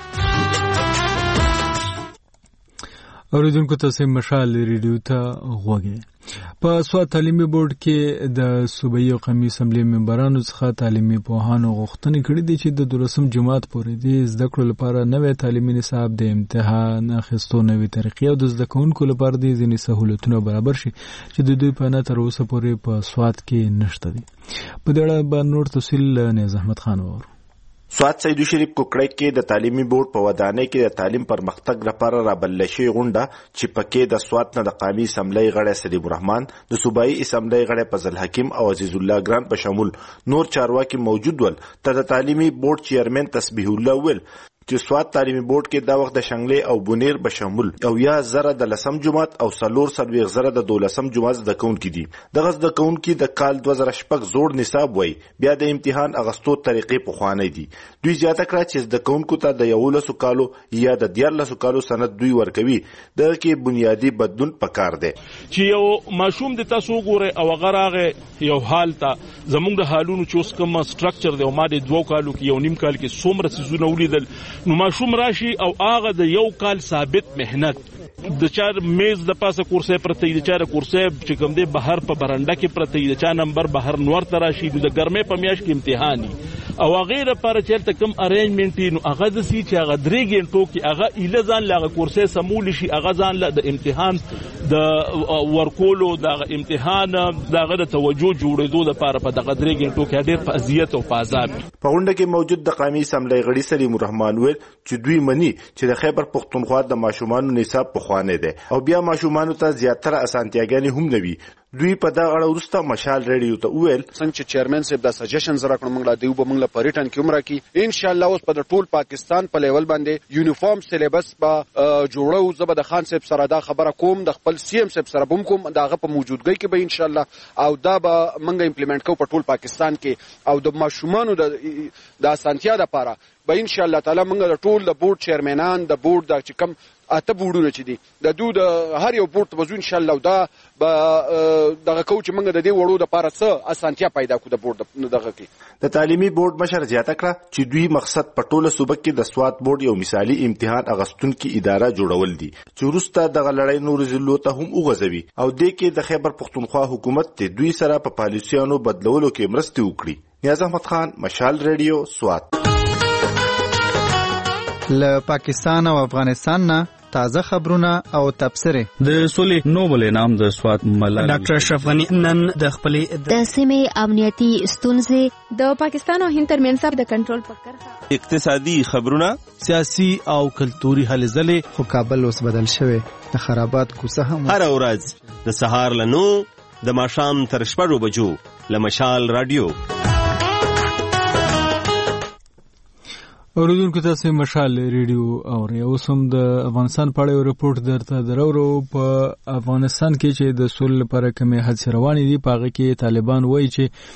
اوریدونکو تاسو مشال ریډیو ته غوږی. په سواد تعلیمي بورډ کې د صوبایي او قومي اسمبلی ممبرانو څخه تعلیمي پوهانو غوښتنې کړې دي چې د 12 جماعت پورې د زده کړو لپاره نوې تعلیمي نصاب د امتحان اخیستو نوې طریقې او د زده کوونکو لپاره د ځینې سہولتونو برابر شي چې د دوی په نه تر اوسه پورې په سواد کې نشته دي. په دې اړه به نور تفصیل نياز احمد خان وورو. سواد سیدو شریف کوکړی کې د تعلیمي بورډ په ودانۍ کې د تعلیم پرمختګ لپاره رابلل شوې غونډه چې پکې د سواد نه د قومي اسمبلی غړی سلیم الرحمن، د صوبایي اسمبلی غړی فضل حکیم او عزیز الله ګران په شمول نور چارواکي موجود ول. تر د تعلیمي بورډ چیرمن تسبیح الله ویل چې سواد تعلیمي بورډ کې دا وخت د شنګلې او بونیر به شامل او یا زره د لسم جماعت او سلور سلويغ زره د 12 جماعت د کونکي دي. دغه د کونکي د کال 2006 زوړ نصاب وای بیا د امتحان اغستو طریقې په خوانې دي. دوی زیاته کړه چې د کونکو ته د 11 کالو یا د 14 کالو سند دوی ورکوي. دغه کې بنیادی بدلون پکار دی چې یو ماشوم د تاسو ګوره او غراغه یو حال ته زموږ د حالونو چې اوس کوم سټرکچر دی او ما د 2 کالو کې یو نیم کال کې څومره سيزونه ولیدل نو ماشوم راشي او هغه د یو کال ثابت مهنت د چا میز د پاسه کورسې پرته د چا کورسې چې کوم دی بهر په برنده کې پرته د چا نمبر بهر نور تراشي د ګرمه په میاش کې امتحاني او غیر پر چلته کوم ارینجمنټ نو هغه د سی چې هغه 3 غنټو کې هغه ایله ځان لاغه کورسې سمول شي هغه ځان له د امتحان د ورکولو د امتحان دغه د توجه جوړېدو لپاره په دغه 3 غنټو کې ډېر په اذیت او په عذاب په غونډه کې موجود د قومي اسمبلی غړي سلیم الرحمن ویل چې دوی مني چې د خیبر پختونخوا د ماشومان نصاب په خوانه ده او بیا ماشومان ته زیاتره اسانتیاګانې هم نوي دوی په دا اړه ورسته مشال ریډیو ته ویل څنګه چې چیرمن صاحب د سجیشن زرا کوم موږ لا دیو به موږ لا پریټن کې عمره کې ان شاء الله اوس په ټول پاکستان په لیول باندې یونیفارم سلیبس به جوړو زبر د خان صاحب سره دا خبره کوم د خپل سی ام صاحب سره کوم داغه په موجودګۍ کې به ان شاء الله او دا به موږ امپلیمنٹ کوو په ټول پاکستان کې او د ماشومان د اسانتیا لپاره به ان شاء الله تعالی موږ د ټول د بورډ چیرمنان د بورډ د چې کم اته بورډونه چې دي د دوی د هر یو بورډ ته وځو ان شاء الله دا دغه کوچ موږ د دې وړو د لپاره څه اسانتیا پیدا کو د بورډ دغه کې د تعلیمي بورډ مشر زیاته کړه چې دوی مقصد په ټوله صوبه کې د سواد بورډ یو مثالی امتحان اغستونکو اداره جوړول دي چې وروسته دغه لړۍ نور ضلعو ته هم وغځوي او د کې د خیبر پختونخوا حکومت ته دوی سره په پالیسیانو بدلولو کې مرسته وکړي نیاز احمد خان مشال ریډیو سواد له پاکستان او افغانستان نه تازه خبرونه او تبصره د سولې نوبل انعام د سواد ملالۍ ډاکټر اشرف غنی نن د خپلې د سیمې امنیتي ستونزې د پاکستان او هند ترمنځ د کنټرول په کرښه اقتصادي خبرونه سیاسي او کلتوري هلې ځلې خو کابل اوس بدل شوی د خرابات کوڅه هم هر ورځ د سهار له 9 د ماښام تر 6 بجو له مشال رادیو اوریدونکو تاسو مشال ریډیو اورئ اوس هم د افغانستان په اړه رپورټ درته درورو په افغانستان کې چې د سولې لپاره کومې هڅې روانې دي په هغه کې طالبان وایي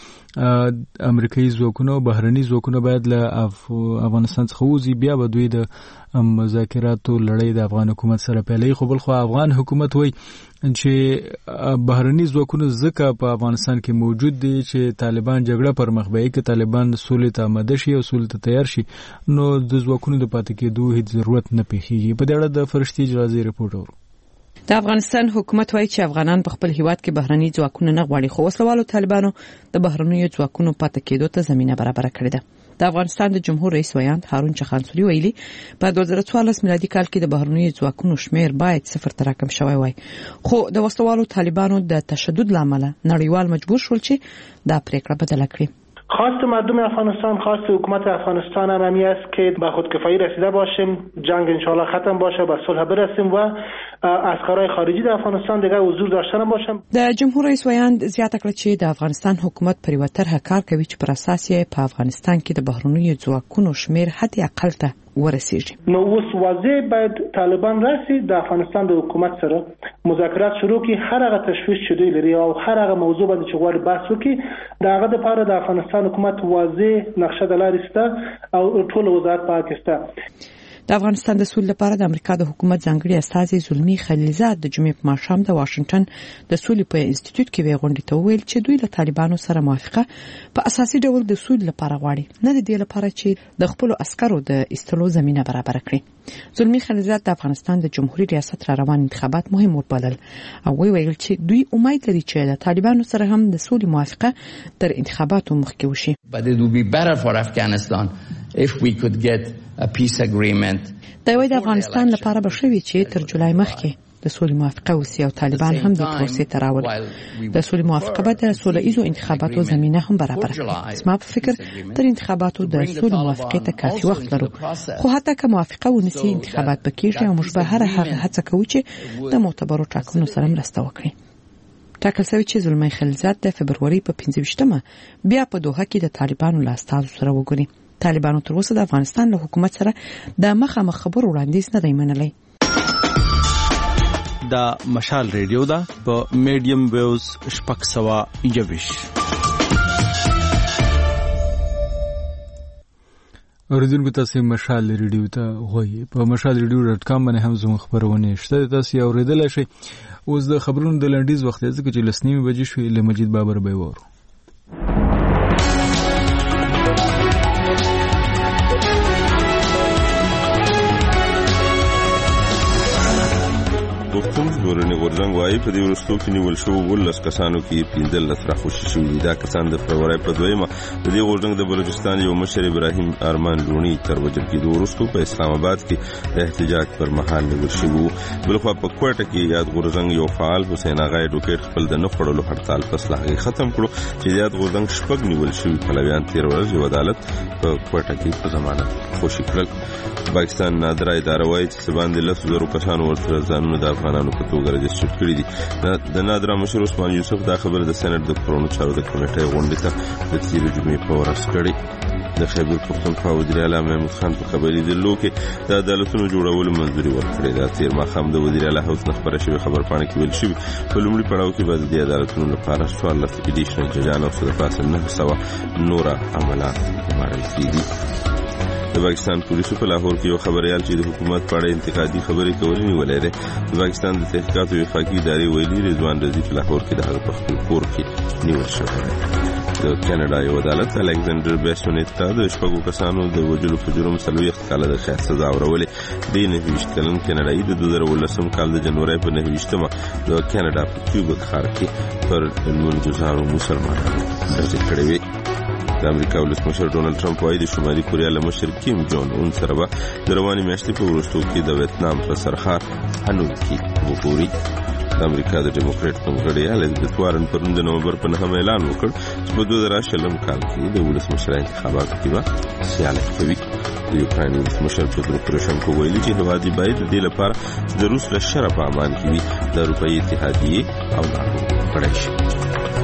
چې امریکایي ځواکونه او بهرني ځواکونه باید له افغانستان څخه وځي بیا به دوی د مذاکراتو لړۍ د افغان حکومت سره پیلوي خو بل خو افغان حکومت وایي چې بهرني ځواکونه ځکه په افغانستان کې موجود دي چې طالبان جګړه پر مخ بیايي که طالبان سولې ته آماده شي او سولې ته تیار شي نو د ځواکونو د پاتې کېدو هیڅ ضرورت نه پیښیږي په دې اړه د فرشتي اجازه رپورټ اورو د افغانستان حکومت وایي چې افغانان په خپل هیواد کې بهرني ځواکونه نه غواړي خو وسلوالو طالبانو د بهرنیو ځواکونو پاتې کېدو ته زمينه برابر کړې ده د افغانستان د جمهور رئیس ویاند هارون چخانسوري ویلي په 2014 میلادي کال کې د بهرنیو ځواکونو شمیر باید 0 ته راکم شوی وای خو د وسلوالو طالبانو د تشدد لامل نړیوال مجبور شول چې دا پریکړه بدله کړي خواست مردم افغانستان خواست حکومت افغانستان هم همی است که به خودکفایی رسیده باشیم جنگ انشالله ختم باشه به صلح برسیم و عسکرای خارجی در افغانستان دیگه حضور داشته نباشن د جمهور رئیس ویاند زیاته کړه چې د افغانستان حکومت پر یو طرحه کار کوي چې پر اساس یې په افغانستان کې د بهرنیو ځواکونو شمیر حد اقل ته ورسیږي نو اوس واضح باید طالبان راسي د افغانستان د حکومت سره مذاکرات شروع کی هر هغه تشویش شوی لري او هر هغه موضوع باندې چې غواړي بحث وکړي داغه د لپاره د افغانستان حکومت واضح نقشه د لارې سته او ټول وزارت پاکستان د افغانستان د سولې لپاره د امریکا د حکومت ځانګړي استازي زلمی خلیلزاد د جمعې په ماښام د واشنگټن د سولې په انسټیټیوټ کې وی غونډې ته ویل چې دوی له طالبانو سره موافقه په اساسي ډول د سولې لپاره غواړي نه د دې لپاره چې د خپل عسکرو د استلو زمينه برابر کړي زلمی خلیلزاد د افغانستان د جمهوریت ریاست را روان انتخابات مهم وبلل او ویل چې دوی امید لري چې د طالبانو سره هم د سولې موافقه تر انتخاباتو مخکې وشي But it would be better for Afghanistan if we could get a peace agreement. دا وایي د افغانستان لپاره به شوي چې تر جولای مخکې د سولې موافقه وسی او طالبان هم د پروسې ته راول د سولې موافقه به د سوله ایزو انتخاباتو زمينه هم برابر کړي زما په فکر تر انتخاباتو د سولې موافقه ته کافي وخت لرو خو حتی که موافقه ونسی انتخابات بکیږي او موږ به هر هغه هڅه کوو چې د معتبرو ټاکنو سره مرسته وکړي ټاکل شوی چې زلمی خلیلزاد د فبروري په 15مه بیا په دوحه کې د طالبانو له استازو سره وګوري طالبانو تر اوسه د افغانستان له حکومت سره د مخامخ خبرو وړاندیز نه دی منلی دا مشال ریډیو دا په میډیم ویوز شپږ سوه یویش اوریدونکو تاسو مشال ریډیو ته غوي په mashalradio.com باندې هم زموږ خبرونه شته تاسو اوریدلای شئ اوس د خبرونو د لنډیز وخت ځکه چې لسنیمه بجې شوې له مجید بابر به وورو خبرونه غورځنګ وايي په دې وروستو کې نیول شو 12 کسانو کې 15 راخوشي شوي دا کسان د فروری په دویمه د دې غورځنګ د بلوچستان یو مشر ابراهیم ارمان لونی تر وجل کېدو وروسته په اسلام آباد کې د احتجاج پر مهال نیول شوی بلخو په کوټه کې یاد غورځنګ یو فعال حسین اغا ایډوکیټ خپل د نخړلو هړتال فیصله ختم کړو چې یاد غورځنګ شپږ نیول شوی پلویان 13 ورځې عدالت په کوټه کې په ضمانت خوشي کړل پاکستان نادره اداره وايي چې باندې 100,000 کسانو ورته ځانونه د افغانانو په توګه رجسټر کړي دي د نادره مشر عثمان یوسف دا خبر د سېنات د پرونو چارو د کمیټې غونډې ته د تیر جمعې په ورځ کړي د خیبر پختونخوا وزیر اعلی محمود خان په خبري دلو کې د عدالتونو جوړولو منځوري ورکړې ده تیر ماښام د وزیر اعلی هوس خبره شوی خبر پاڼه کې ویل شوی په لومړي پړاو کې بعد د عدالتونو لپاره 14 اډیشنل ججان او صد پاسه 900 نور عملات مارل کیږي د پاکستان پولیسو په لاهور کې یو خبريال چې د حکومت په اړه انتقادي خبرې کولې نیولې ده د پاکستان د تحقیقاتو وفاقي ادارې ویلي رضوان رضی په لاهور کې د هغه په خپل کور کې نیول شوی د کاناډا یو عدالت الکساندر بیسونیت ته د شپږو کسانو د وژلو په جرم 30 کاله د قید سزا ورولې د 29 کلن کاناډایي د 2019 کال د جنوري په 29مه د کاناډا په کیوبک ښار کې پر 9,000 مسلمانانو درجه کړې وي د امریکا ولسمشر ډونالد ټرمپ وايي د شمالي کوریا له مشر کیم جون اون سره به د رواني میاشتې په وروستو کې د ویتنام په سرحد هنوي کې وګوري د امریکا د ډیموکراټ کنګرې الیزابت وارن پر نومبر په 9 اعلان وکړ چې په 2020 کال کې د ولسمشر انتخاباتو کې به سیالي کوي د یوکرين ولسمشر پیترو پروشنکو ویلي چې هوادي باید د دې لپاره د روس له شر په امان کې وي د اروپאי اتحادیه او ناتو کړی شي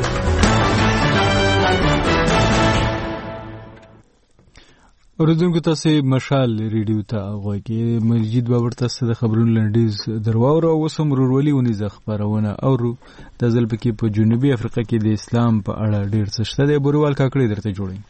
اوریدونکو تاسو مشال ریډیو ته غوږی مجید بابر تاسو د خبرونو لنډیز درواو او سم رورولي ونیزه خبرونه او د ځل پکې په جنوبي افریقا کې د اسلام په اړه ډیر څه شته د بوروال کاکړي درته جوړي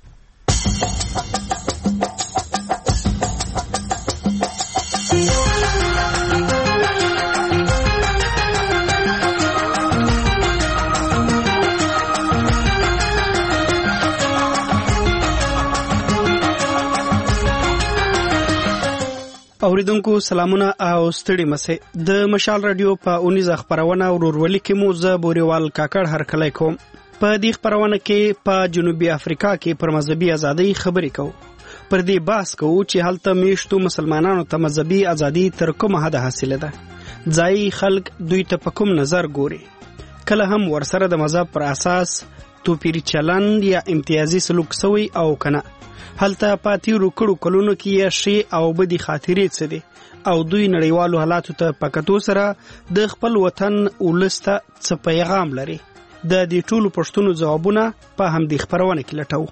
اوریدونکو سلامونه او ستړي مسه د مشال رادیو په 19 خبرونه ورورولي کې مو ز بوريوال کاکړ هرکلی کوم په دې خبرونه کې په جنوبي افریقا کې پر مذهبي ازادي خبرې کوو پر دې باس کوو چې هلته میشتو مسلمانانو ته مذهبي ازادي تر کومه حد حاصله ده ځای خلک دوی ته په کوم نظر ګوري کله هم ورسره د مذهب پر اساس توپیری چلند یا امتیازي سلوک سوی او کنه هلته پاتې روکړو کلونو کې شي او بدی خاطرې څه دي او دوی نړیوالو حالاتو ته پکتو سره د خپل وطن ولسته څه پیغام لري د دې ټولو پښتنو ځوابونه په هم د خبرونه کې لټو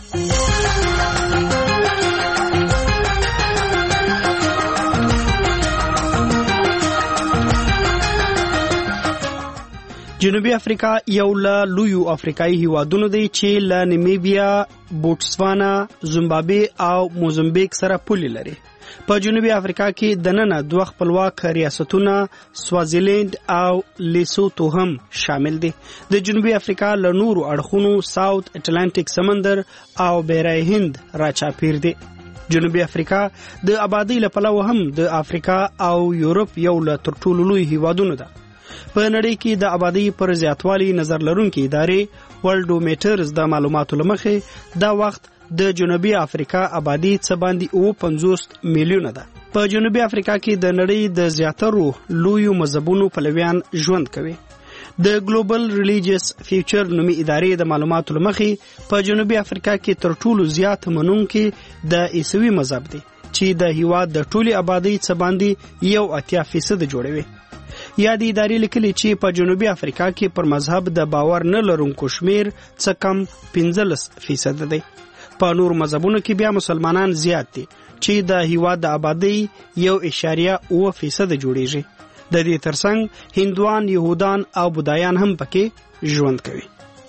جنوبي افریقا یو له لویو افریقایي هیوادونو دی چې له نیمیبیا، بوتسوانا، زیمبابوې او موزمبیک سره پولې لري. په جنوبي افریقا کې دننه دوه خپلواک ریاستونه سوازیلند او لیسوتو هم شامل دي. د جنوبي افریقا له نورو اړخونو ساوث اټلانټیک سمندر او بحیره هند راچاپیر دي. جنوبي افریقا د آبادی له پلوه هم د افریقا او یورپ یو له تر ټولو لوی هیوادونو ده. په نړۍ کې د آبادی پر زیاتوالي نظر لرونکي ادارې ورلډومیټرز د معلوماتو لمخې دا وخت د جنوبي افریقا آبادی څه باندې 50 میلیونه ده. په جنوبي افریقا کې د نړۍ د زیاترو لویو مذهبونو پلویان ژوند کوي. د ګلوبل ریلیجیس فیوچر نومي ادارې د معلوماتو لمخې په جنوبي افریقا کې تر ټولو زیات منونکي د عیسوي مذهب دي چې د هیواد د ټولي آبادی څه باندې 80% جوړوي. یا د ادارې لیکلي چې په جنوبي افریقا کې پر مذهب د باور نه لرونکو شمیر څه کم 15% دی. په نور مذهبونو کې بیا مسلمانان زیات دي چې د هیواد د آبادی 1.8% جوړیږي. د دې ترڅنګ هندوان، يهودان او بودایان هم پکې ژوند کوي.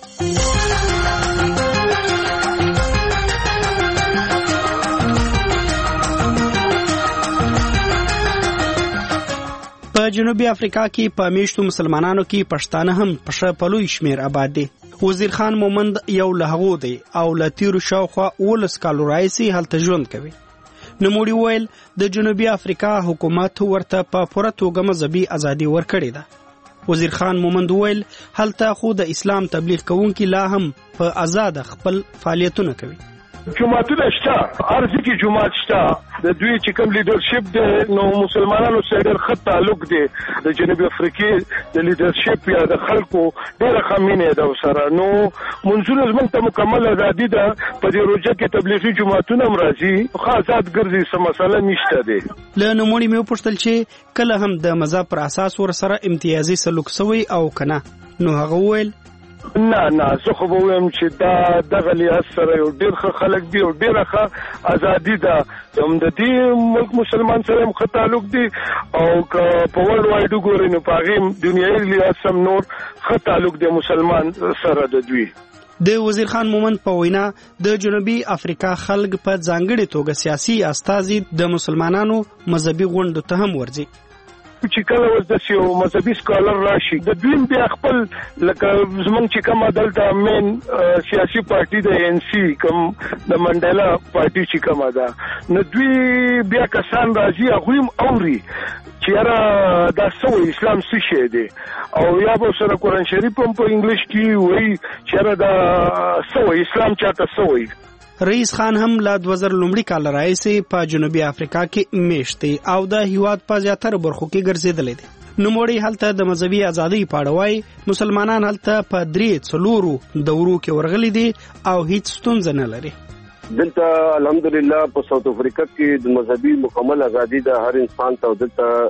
په جنوبي افریقا کې په میشتو مسلمانانو کې پښتانه هم په لوی شمیر آباد دي. وزیر خان مومند یو له هغو دی او له تیرو شاوخوا 19 کالو راهیسې هلته ژوند کوي. نوموړي وویل د جنوبي افریقا حکومت ورته په پوره توګه مذهبي ازادي ورکړې ده. وزیر خان مومند وویل هلته خو د اسلام تبلیغ کوونکي لا هم په آزاد خپل فعالیتونه کوي. جماعتونه شته، ارزي کې جماعت شته، د دوی چې کوم لیډرشپ دی نو مسلمانانو سره ډېر ښه تعلق دی. د جنوبي افریقې د لیډرشپ یا د خلکو ډېره ښه مینه ده ورسره. نو منځونه زموږ ته مکمل ازادي ده. په دې روژه کې تبلیغي جماعتونه هم راځي، ښه آزاد ګرځي، څه مسله نشته دی. له نوموړي مې وپوښتل چې کله هم د مذهب پر اساس ورسره امتیازي سلوک سوی او که نه، نو هغه وویل نه زه خو به ووایم چې دغه لحاظ سره یو ډېر ښه خلک دي او ډېره ښه ازادي ده. هم د دې ملک مسلمان سره هم ښه تعلق دي او که په ورلډ وایډ وګورئ نو په هغې دنیایي لحاظ هم نور ښه تعلق دی مسلمان سره د دوی. د وزیر خان مومند په وینا د جنوبي افریقا خلک په ځانګړې توګه سیاسي استازي د مسلمانانو مذهبي غونډو ته هم ورځي. چې کله اوس داسې یو مذهبي سکالر راشي د دوی بیا خپل لکه زموږ چې کومه دلته مین سیاسي پارټي د ANC کوم د منډیلا پارټي چې کومه ده نو دوی بیا کسان راځي هغوی هم اوري چې یاره دا څه اسلام څه شی دی او یا به سره قرآن شریف هم په انګلیش کې وایي چې یاره دا څه اسلام چاته څه وایي. رئیس خان هم لا 2000 لومړي کال راهیسې په جنوبي افریقا کې میشت دی او د هیواد په زیاتره برخو کې ګرځېدلی دی. نوموړی هلته د مذهبي ازادۍ په اړه وایي مسلمانان هلته په 3-4 دورو کې ورغلي دي او هیڅ ستونزه نه لري. دلته الحمدلله په ساوث افریقا کې د مذهبي مکمل ازادي د هر انسان ته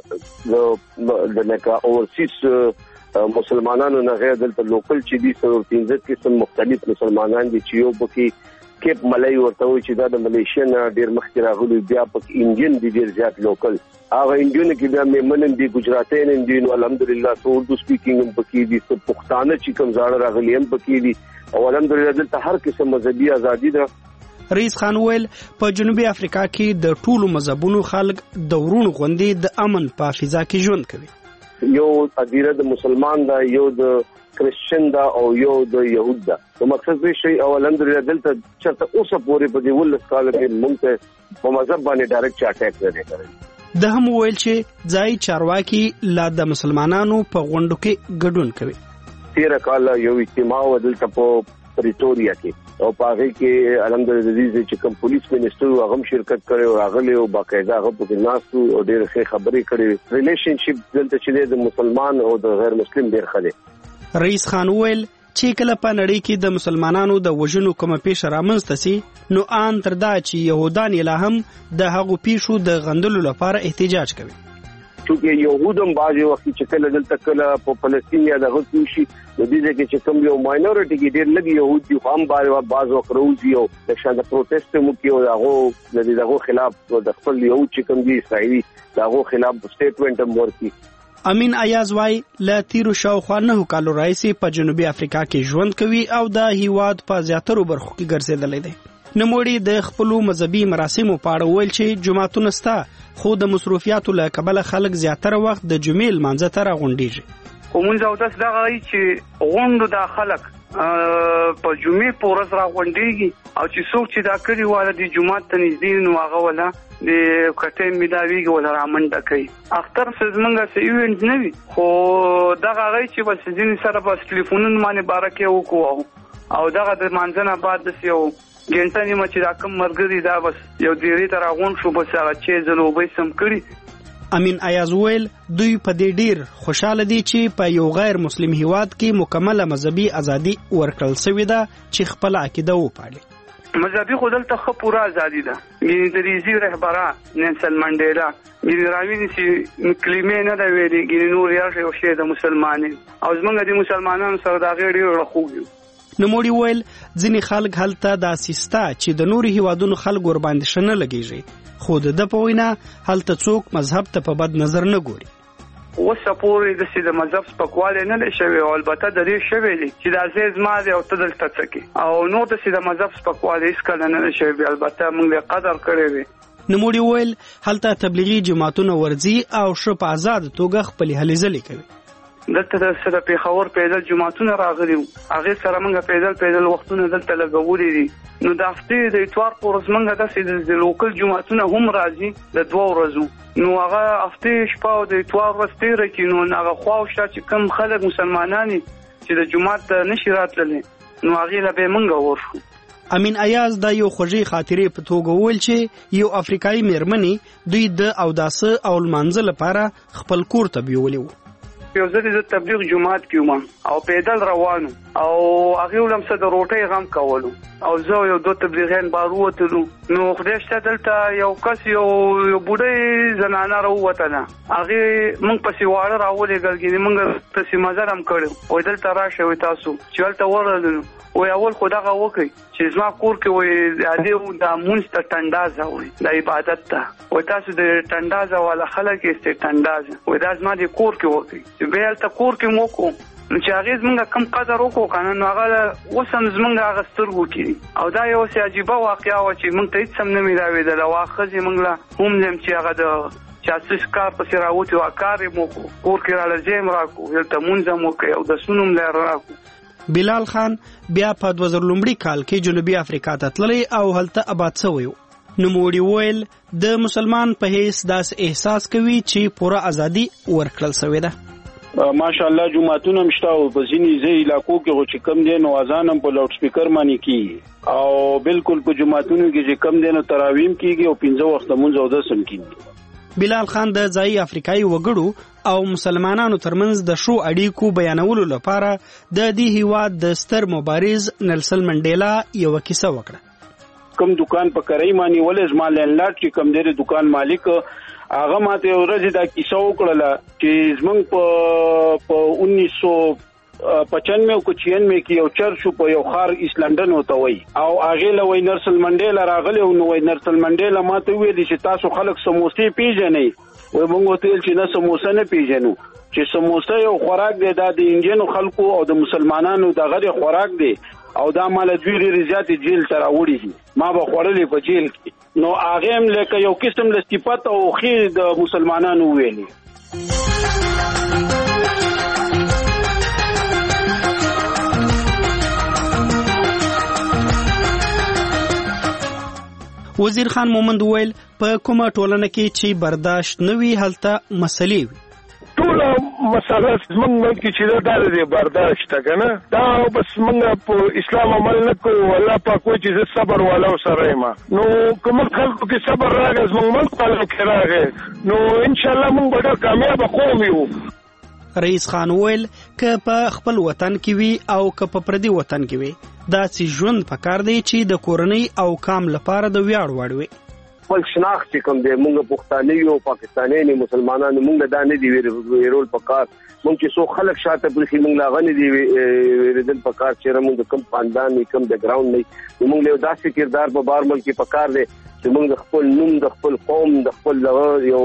دلته د لکه اورسیس مسلمانانو نه غیر دلته لوکل چې دي 15 قسم مختلف مسلمانان دي چې یو پکې کیپ ملای ورته وي چې دا د ملیشیا نه ډیر مخکې راغلي بیا پکې انډین دي ډیر زیات لوکل هغه انډین کې بیا میمنن دي ګجراتین دي نو الحمدلله اردو سپیکینګ هم پکې دي څه پښتانه چې کوم ځاړه راغلي هم پکې دي او الحمدلله دلته هر قسم مذهبي ازادي ده. رئیس خان ویل په جنوبي افریقا کې د ټولو مذهبونو خلک د ورونو غوندې د امن په فضا کې ژوند کوي. یو ادیره د مسلمان دا یو د کرسچن دا او یو د يهود دا نو مقصد به شي او الحمدلله دلته چرته اوسه پورې په دې ولس کال کې مونږ په مذهب باندې ډایرکټ اٹیک نه کوي. د هم ویل چې ځای چارواکي لا د مسلمانانو په غونډو کې ګډون کوي. 13 کال یو اجتماع ودلته په پریټوریا کې او په هغه کې الحمدلله د دې چې کوم پولیس منسټر هغه شرکت کړي او راغلي او باقاعده هغه په ناسو او ډېر ښه خبرې کړي. ریلیشنشپ دلته چې د مسلمان او د غیر مسلم ډېر ښه دی. رئیس خان ویل چې کله په نړۍ کې د مسلمانانو د وژنو کومه پیښه رامنځته سي نو ان تر دا چې يهودان لا هم د هغو پیښو د غندلو لپاره احتجاج کوي. چې يهودم باجه وخت چې کله دلته کله په فلسطین یا د غوښتي شي د دې کې چې کوم یو ماینورټي کې ډېر لږ يهود دي هم باز وخت روزي او د شاند پروتست مو کې او هغه د دغه خلاف د خپل يهود چې کوم دي اسرائیلي دغه خلاف سټیټمنټ هم ورکړي. امین ایاز وای ل تیرو شاوخوا 9 کالو راځي په جنوبي افریقا کې ژوند کوي او د هیواد په زیاترو برخو کې ګرځېدلی دی. نوموړي د خپل مذهبي مراسمو په اړه ویل چې جماعتونه ستا خو د مصروفیاتو له کبله خلک زیاتره وخت د جمعې لمانځه ته راغونډېږي. خو مونږ او تاسو دغه چې غونډو د خلک په جمعې په ورځ راغونډېږي او چې څوک چې دا کړي واله د جمعات ته نږدې نو هغه ولا د کټې ملاویږي ولا رامنډه کوي. اختر سزمنګه سې ایونت نه وي خو دغه غي چې بس ځین سره په ټلیفونونو باندې بارکه وکړو او دغه د مانځنه بعد د یو ګنټه نیمه چې دا کوم مرګري دا بس یو ډیری تر غون شو بس هغه چې زلوبې سم کړی. امین ایاز ویل دوی په دې ډیر خوشاله دي چې په یو غیر مسلم هیواد کې مکمله مذهبي ازادي ورکړل شوې ده چې خپل عقیده وپالي. مذهبي خودل ته پورا ازادي ده. ګینې د ریزي رهبرا نلسن منډیلا ګینې راویني چې کلمې نه دا ویلي ګینې نور یو شی د مسلمانانو او زمونږ د مسلمانانو سره دا غیر ډیر خوږي. نوموړي ویل ځینې خلک هلته داسې ستا چې د نورو هیوادونو خلک ور باندې شنه لګیږي خو د په وینا هلته څوک مذهب ته په بد نظر نه ګوري. وسپوري د سید مذهب سپکواله نه لشي او البته د دې شوی چې د عزیز ما دی او تدل تڅکی او نو د سید مذهب سپکواله هیڅ کله نه لشي البته موږ قدر کړی وي. نوموړي ویل هلته تبلیغي جماعتونه ورځي او شپ آزاد توګه خپل هلې ځلې کوي. دلته د سره پیښور پیدل جماعتونه راغلي هغه سره موږ پیدل وختونه دلته لګولې دي نو د هفته د اتوار پر ورځ موږ د لوکل جماعتونه هم راځي د 2 ورځو نو هغه هفته شپه او د اتوار ورځ تیر کې نو هغه خواوشته چې کم خلک مسلمانان چې د جماعت نشي راتللی نو هغه له به موږ ورشو. امین ایاز دا یو خوږی خاطرې په توګه ویل چې یو افریقایي میرمنې دوی د اوداسه او لمانځه لپاره خپل کور ته بیولې وو. یو ځل د تبلیغ جماعت کې او پیدل روانو او هغه ولمسه د روټۍ غم کولو او زه یو 2 تبلیغیان بارو وتلو نو خدای شته دلته یو کس یو بوډۍ زنانه راووته نه هغه موږ پسې واړه راولې ګرګینې موږ پسې مزر هم کړو او دلته راشه وي تاسو چې ولته ورغلو و اول خدای وکي چې زما کور کې وي د مونږ ته ټندازه وي د عبادت ته و تاسو د ټندازه ولا خلک است ټندازه و دا زما د کور کې وکي چې به تل کور کې موکو چې هغه زمونږ کم قدر وکړو کنه نو هغه وسم زمونږ هغه سترګو کې او دا یو څه عجیبه واقعا و چې مونږ ته هیڅ سم نه میراوي د واخځي مونږ لا هم لم چې هغه د چاسس کار پسې راوتی او کار مو کور کې را لځم راکو یل ته مونږ مو کوي او د سونم لار راکو. بلال خان بیا په 2000 کال کې جنوبي افریقا ته تللی او هلته آباد شوی نوموړي ویل د مسلمان په هیڅ داس احساس کوي چې پوره ازادي ورکړل شوې ده. ماشاءالله جمعهتون مشته او په ځینی ځای علاقو کې چې کم دي نو اذان هم په لاوډ سپیکر باندې کی او بالکل په جمعهتون کې چې کم دي نو تراویم کیږي او 15 وخت مونږ او د سم کیږي. بلال خان د ځای افریقایي وګړو او مسلمانانو ترمنځ د شو اړیکو بیانولو لپاره د دې هیواد د ستر مبارز نلسن منډیلا یو کیسه وکړه. کوم دکان په کرای مانی ولې زما لنډ چې کوم دی دکان مالک هغه ماته ورځ دا کیسه وکړه چې زمنګ په 1995 او 96 کې یو چرچ په یو خار ایست لندن وته وای او هغه له وای نلسن منډیلا راغلی او نو وای نلسن منډیلا ماته ویل چې تاسو خلک سموسې پیژنئ وای موږ ته چې نه سموسه نه پیژنو چې سموسه یو خوراک دی د انجنونو خلکو او د مسلمانانو د غیر خوراک دی او دا مال دوی ریاضت جیل تر وړي ما به خورلې په جیل کې نو هغه هم لکه یو قسم د صفات او خیر د مسلمانانو ویلي. وزیر خان مومند ویل په کومه ټولنه کې چې برداشت نوي هلته مسلې وي. ټول مسله زمونږ کې چې دا د برداشت کنه دا بس موږ په اسلام عمل نه کوو الله پاک کوئی چې صبر والا سره ما نو کوم خلکو کې صبر راغی زمونږ ملک کې راغی نو ان شاء الله موږ به کامیاب قوم یو. رئیس خان ویل که په خپل وطن کې وي او که په پردي وطن کې وي دا چې ژوند پکار دی چې د کورنۍ او کام لپاره د ویاړ وړ وي. خپل شناخت کوم دی موږ پښتانه یو پاکستاني نه مسلمانانو موږ دا نه دی ویرول پکار موږ چې سو خلک شاته پرخي موږ لا غني دی ویردل پکار چې موږ کم خاندان نه کم بیک گراوند نه موږ له داسې کردار په بار ملک پکار دی چې موږ خپل نوم د خپل قوم د خپل یو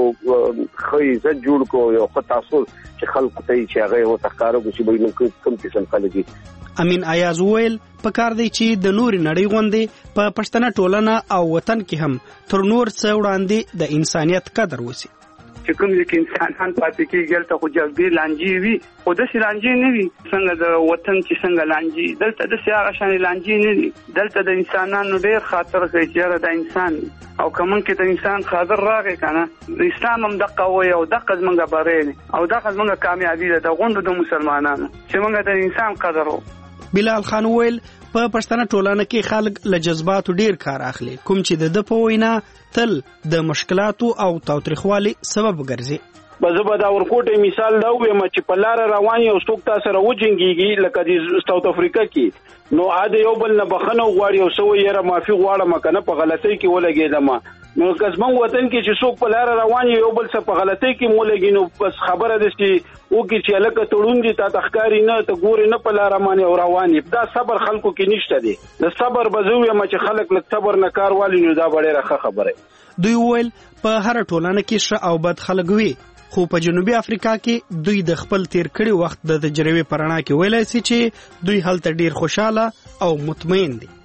خی عزت جوړ کو یو تاثیر چې خلکو ته چې هغه وتخکارو چې به موږ کم قسم خلک. امین ایاز ویل پکار دی چې د نور نړۍ غوندې په پښتنه ټولنه او وطن کې هم تر نور څه وړاندې د انسانيت قدر وسی. چې کوم چې انسانان پاتې کېږي ته خو جذبي لانجی وي خو د سي لانجی نه وي څنګه د وطن چې څنګه لانجی دلته د سیاغه شان لانجی نه دي دلته د انسانانو ډېر خاطر کوي چې د انسان او کوم کې د انسان خاطر راغی کنه د اسلام هم دغه وي او دغه زمونږه بارې او دغه زمونږه کامیابی ده د غوندو د مسلمانانو چې موږ د انسان قدر وو. بلال خان ویل په پښتنه ټولنه کې خلک له جذباتو ډیر کار اخلي کوم چې د په وینا تل د مشکلاتو او تاوتریخوالي سبب ګرځي. بزبه دا ورکوټه مثال دا ویم چې په لار رواني او څوک تاسو راوځيږي لکه د ساوث افریقا کې نو اده یو بل نه بخنه غواړي او سو یې را معافي غواړم کنه په غلطۍ کې ولګیدم نو کزمن وطن کې چې څوک په لار رواني یو بل څه په غلطۍ کې مولګي نو بس خبره ده چې او کې چې لکه تړون دي تا تخکاری نه ته ګوري نه په لار باندې او رواني دا صبر خلکو کې نشته دي د صبر بزوي ما چې خلک له صبر نه کار والی نو دا ډېره خبره. دوی ویل په هر ټولنه کې ښه او بد خلک وي خو په جنوبي افریقا کې دوی د خپل تیر کړي وخت د تجربې پرانا کې ویلای شي چې دوی هلته ډیر خوشاله او مطمئن دي.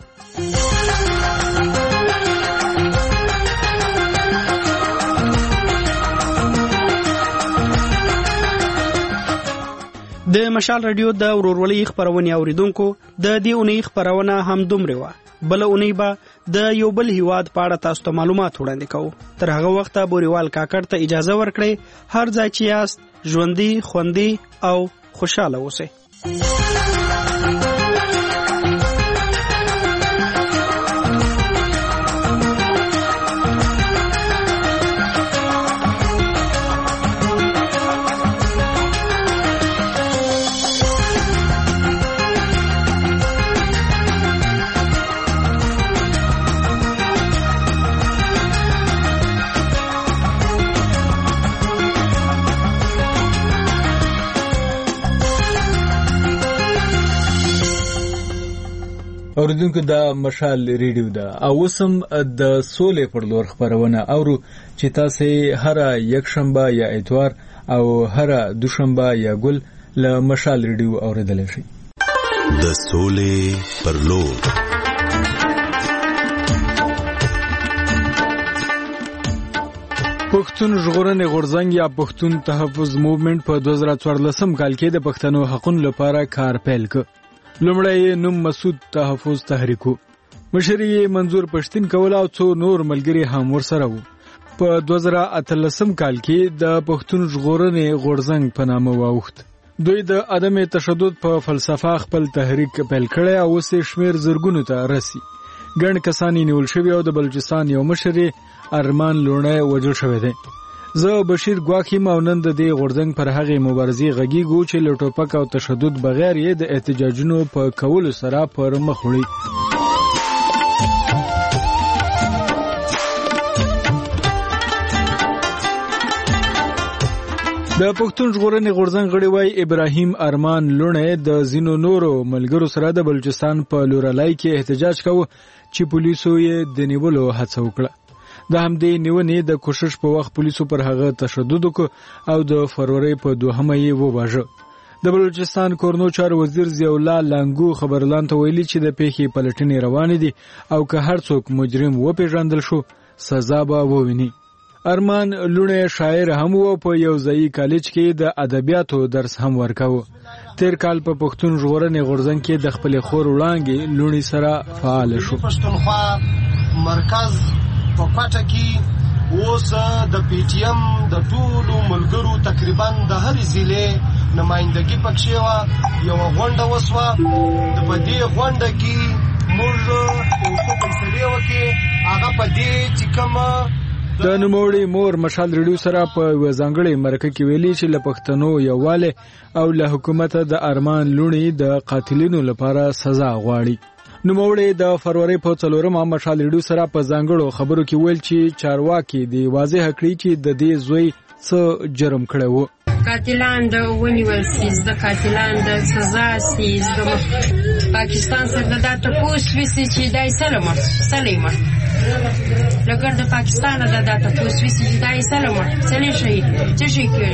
د مشال رادیو د ورورولۍ خبرونه اوریدونکو د دې اونۍ خبرونه هم دومره و. بل اونۍ به د یو بل هیواد په اړه تاسو ته معلومات وړاندې کوو. تر هغه وخته بوریوال کاکړ ته اجازه ورکړئ. هر ځای چې یاست ژوندۍ، خوندي او خوشاله اوسئ. اوریدونکو دا مشال ریډیو ده او وسم د سولې پر لور خبرونه اورو چې تاسو هر یک شنبه یا اتوار او هر دوشنبه یا ګل له مشال ریډیو اوریدل شي. د سولې پر لور پښتون ژغورنې غورځنګ یا پښتون تحفظ موومېنټ په 2014 کال کې د پښتنو حقوقو لپاره کار پیل کړ. لومړی نوم مسعود تحفظ تحریکو، مشري منظور پښتين کول او څو نور ملګری هم ورسره وو. په 2013 کال کې د پښتون ژغورنې غورځنګ په نامه واوښت. دوی د عدم تشدد په فلسفه خپل تحریک پیل کړی او اوس شمیر زرګونو ته رسي. ګڼ کسان نیول شوي او د بلوچستان یو مشر ارمان لوڼی وژل شوی دی. زه بشیر ګواکیم او نن د دې غورځنګ پر هغه مبارزې غږیږو چې له ټوپک او تشدد بغیر یې د احتجاجونو په کولو سره پر مخ وړي. د پښتون ژغورنې غورځنګ غړي وای ابراهیم ارمان لوڼی د زینو نورو ملګرو سره د بلوچستان په لورلای کې احتجاج کاوه چې پولیسو یې د نیولو هڅه وکړه. د همدې نیونې د کوشش په وخت پولیسو پر هغه تشدد وکړ او د فروری په 2 یې وواژه. د بلوچستان کورنو چارو وزیر ضیاء الله لانګو خبرلان ته ویلي چې د پیښې پلټنې روانې دي او که هر څوک مجرم وپیژندل شو سزا به وویني. ارمان لوڼی شاعر هم و په یو ځایي کالج کې د ادبیاتو درس هم ورکاوه. تیر کال په پښتون ژغورنې غورځنګ کې د خپل خور وړانګې لوڼی سره فعال شو. پښتونخوا مرکز په پټه کې اوس د پی ټی ایم د ټولو ملګرو تقریبا د هر ضلع نمائندګي پکښې وه. یو غونډه وسوه. د په دې غونډه کې موږ یو څه فیصلې وکړې. هغه په دې چې کومه د نوموړي مور مشال ریډیو سره په ځانګړي مرکه کې ویلي چې له پښتنو یووالی او له حکومت د ارمان لوڼی د قاتلینو لپاره سزا غواړي. نوموړي د فروری په 4 مشال ریډیو سره په ځانګړو خبرو کې ویل چې چارواکي دی واضح کړی چې د دې زوی څه جرم کړی وو. قاتلان د ونیول سیز د قاتلان د سزا سیز د پاکستان سره د تپوس وسی چې دای سلامت لګر د پاکستان د تپوس وسی چې دای سلامت سلی شهید چې شي کړي.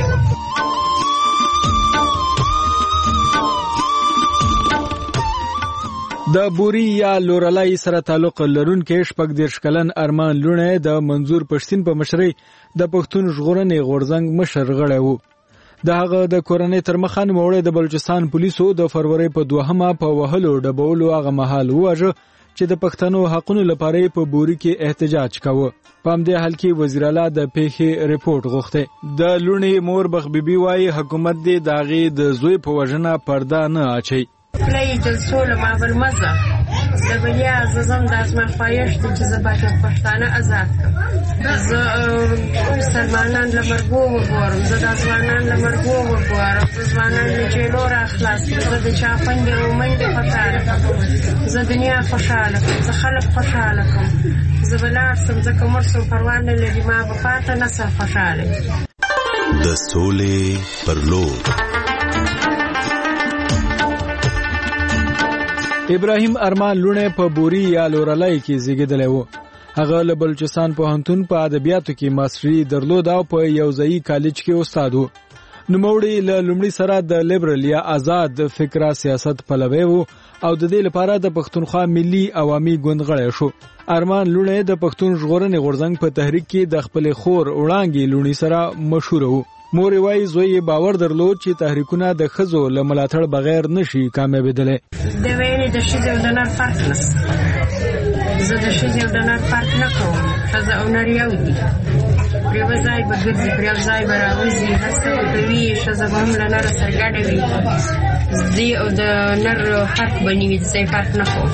د بوري یا لورلای سره تعلق لرونکي 14 کلن ارمان لوڼی د منظور پښتين په مشرۍ د پښتون ژغورنې غورځنګ مشر غړی وو. د هغه د کورنۍ تر مخه نوموړی د بلوچستان پولیسو د فروری په 2 په وهلو ډبولو هغه مهال وواژه چې د پښتنو حقوقو لپاره په بوري کې احتجاج کاوه. په همدې حال کې وزیر اعلی د پیښې ریپورت غوښته. د لوڼی مور بخبيبي وايي حکومت دې داغي د زوی په وژنه پرده نه اچي. پلی جلسول ما بالمزه زبلیا زم د اسما فایشت چې زباته پښتانه آزاد کړ. زه مسلمانان لمرګو وګورم، زه د ځوانان لمرګو وګورم، زه ځوانان چې لور اخلاص، زه د چا پنځه ومنډه خوشاله کوم، زه دنیا خوشاله کوم، زه خلک خوشاله کوم، زه بلار سم زه کومر سم پروان نه لري ما په پاته نسه خوشاله. د سولې پر لور ابراهیم ارمان لوڼی په بوري یا لورلای کې زیږیدلی و. هغه له بلوچستان پوهنتون په ادبیاتو کې ماستري درلود او په یو ځایي کالج کې استاد و. نوموړي له لومړي سره د لیبرل یا آزاد فکره سیاست پلوی و او د دې لپاره د پښتونخوا ملي عوامي ګوند غړی شو. ارمان لوڼی د پښتون ژغورنې غورځنګ په تحریک کې د خپل خور وړانګې لوڼي سره مشهور و. مور وایي زوی باور درلود چې تحریکونه د ښځو له ملاتړ بغیر نشي کامیابېدلی. د ویلې د ښځې او د نر فرق نشته. زه د ښځې او د نر فرق نه کوم. ښځه او نر یو دي. پر یوه ځای به ګرځي، پر یو ځای به راوځي، هڅه به کوي ښځه به هم له نره سره ګډه وي. د او د نر فرق به نه وي، زه فرق نه کوم.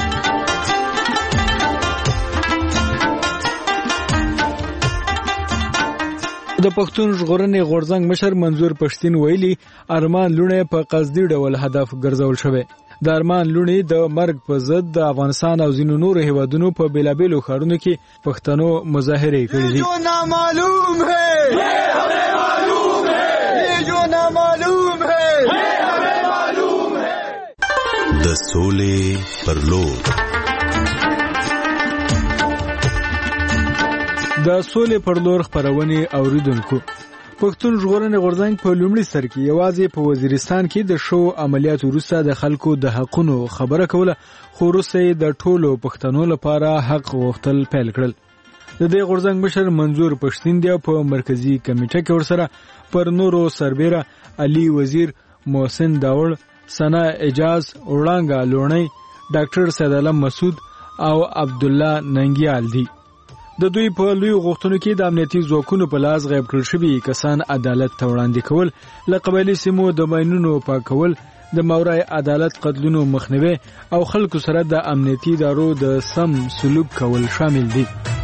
د پښتون ژغورنې غورځنګ مشر منظور پښتين ویلي ارمان لوڼې په قصدي ډول هدف ګرځول شوی. د ارمان لوڼې د مرګ په ضد د افغانستان او ځینو نورو هیوادونو په بیلابیلو ښارونو کې پښتنو مظاهرې کړې دي. د سولې پر لور. د سولې پر لور خبرونه اوریدونکو. پښتون ژغورنې غورځنګ په لومړي سر کې یوازې په وزیرستان کې د شو عملیاتو وروسته د خلکو د حقونو خبره کوله، خو وروسته د ټولو پښتنو لپاره حق غوښتل پیل کړل. د دې غورځنګ مشر منظور پښتين دی په مرکزی کمیټه کې ورسره پر نورو سربېره علي وزیر، محسن داوړ، سنا اجاز، وړانګه لونی، ډاکټر سید علم مسعود او عبد الله ننګیال دي. د دوی په لوی غوښتنو کې د امنیتي ځواکونو په لاس غیب کړل شوي کسان عدالت ته وړاندې کول، له قبایلي سیمو د ماینونو پاکول، د ماورای عدالت قتلونو مخنیوي او خلکو سره د امنیتي ادارو د سم سلوک کول شامل دي.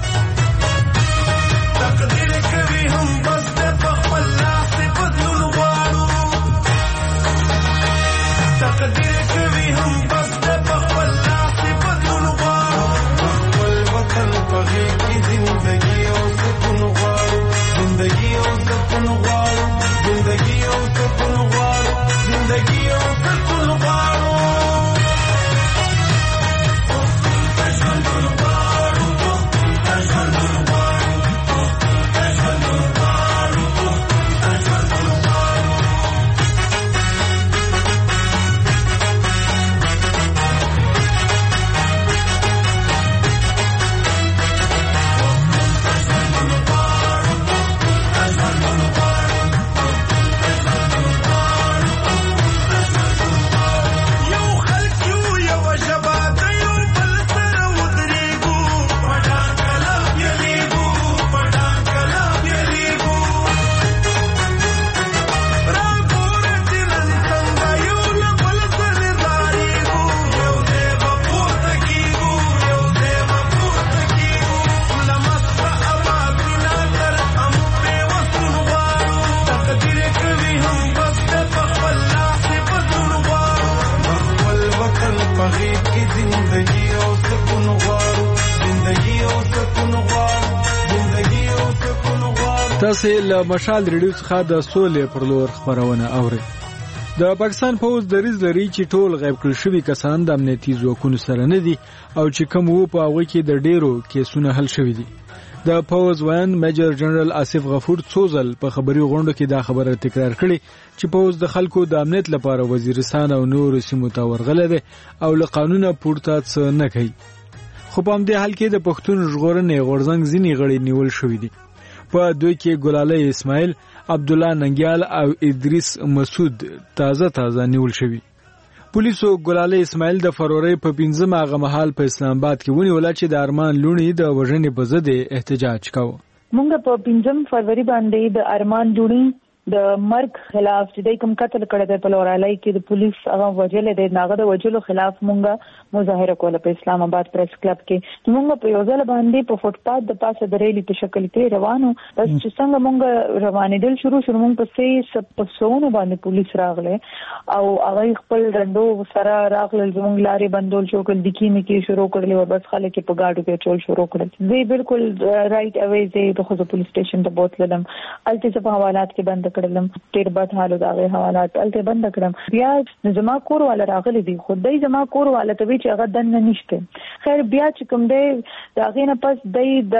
تاسو له مشال ریډیو څخه د سولې پر لور خبرونه اورئ. د پاکستان پوز دریځ لري چې ټول غیب کړل شوي کسان د امنیتي ځواکونو سره نه دي او چې کوم وو په هغه کې د ډیرو کیسونه حل شوي دي. د پوز وایي میجر جنرال آصف غفور څوزل په خبري غونډه کې دا خبره تکرار کړې چې پوز د خلکو د امنیت لپاره وزیرستان او نور سیمو ته ورغله ده او له قانونه پورته څه نه کوي. خو په همدې حال کې د پښتون ژغورنې غورځنګ ځینې غړي نیول شوي دي. په دوی کې ګلاله اسماعیل، عبد الله ننګیال او ادریس مسعود تازه نیول شوي. پولیسو ګلاله اسماعیل د فروری په 15 هغه مهال په اسلام آباد کې ونیول چې د ارمان لوڼې د وژنې په ضد احتجاج کاوه. موږ په 15 فروری باندې د ارمان لوڼې د مرګ خلاف چې د کوم قتل کړه د پلورالای کې د پولیس هغه وجل د ناغه د وجلو خلاف مونږه مظاهره کوله په اسلام آباد پریس کلب کې. مونږ په یو ځل باندې په فوټپات د پاسه د ریلی په شکل کې روانو، بس چې څنګه مونږ روانېدل شروع مونږ په سپسونه باندې پولیس راغله او هغه خپل رندو سره راغله، زمونږ لارې بندول شو، کل دکی نه کې شروع کړل او بس خلک په گاډو کې چول شروع کړل. زه بالکل رائټ اوی زه د خو پولیس سټیشن ته بوتلم، الته په حوالات کې بند کړلم، ډېر بد حالو دغه حوالات الته بند کړم. بیا زما کور والا راغلي دي، خدای زما کور والا ته چې هغه دنه نشته. خیر بیا چې کوم دی دغه نه پس د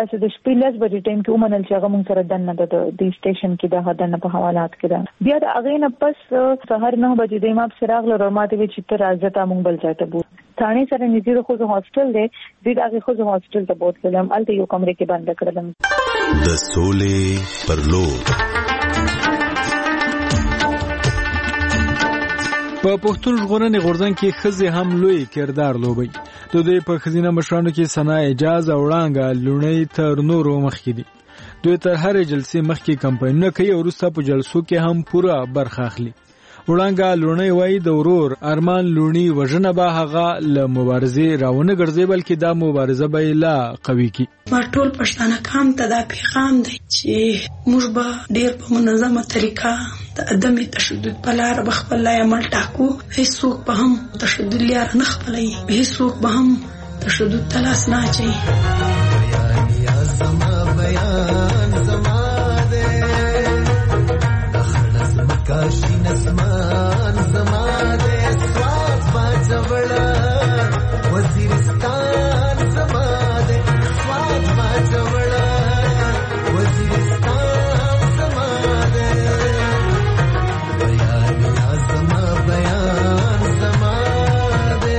10:15 بجې ټیم کې ومنل چې هغه مونږ سره دنه د سټیشن کې د دنه په حوالات کې ده. بیا د هغه نه پس سحر 9 بجې د ما په راغله او ماته وی چې ته راځه ته مونږ بل ځای ته بو ثاني سره نږدې خو هاستل دی، د هغه خو هاستل ته بوتلم، الته یو کمرې کې بند کړلم. د سولې پر لور. په پښتون ژغورنې غورځنګ کې ښځې هم لوی کردار لوبوي. د دوی په ښځینه مشرانو کې ثنا اعجاز او وړانګه لوڼۍ تر نورو مخکې دي. دوی تر هرې جلسې مخکې کمپاینونه کوي او وروسته په جلسو کې هم پوره برخه اخلي. وړانګه لوڼۍ وایي د ورور ارمان لوڼي وژنه به هغه له مبارزې راونه ګرځي، بلکې دا مبارزه به یې لا قوي کړي. ما ټول پښتانه قام ته دا پیغام دی چې موږ به ډېر په منظمه طریقه د عدم تشدد په لاره به خپل عمل ټاکو. هیڅوک به هم تشدد لاره نه خپلوي، هیڅوک به هم تشدد ته لاس نه اچوي. کاشي نسمان زماده سواد باجوړه وزیرستان زماده سواد باجوړه وزیرستان زماده بیان یا زما بیان زماده.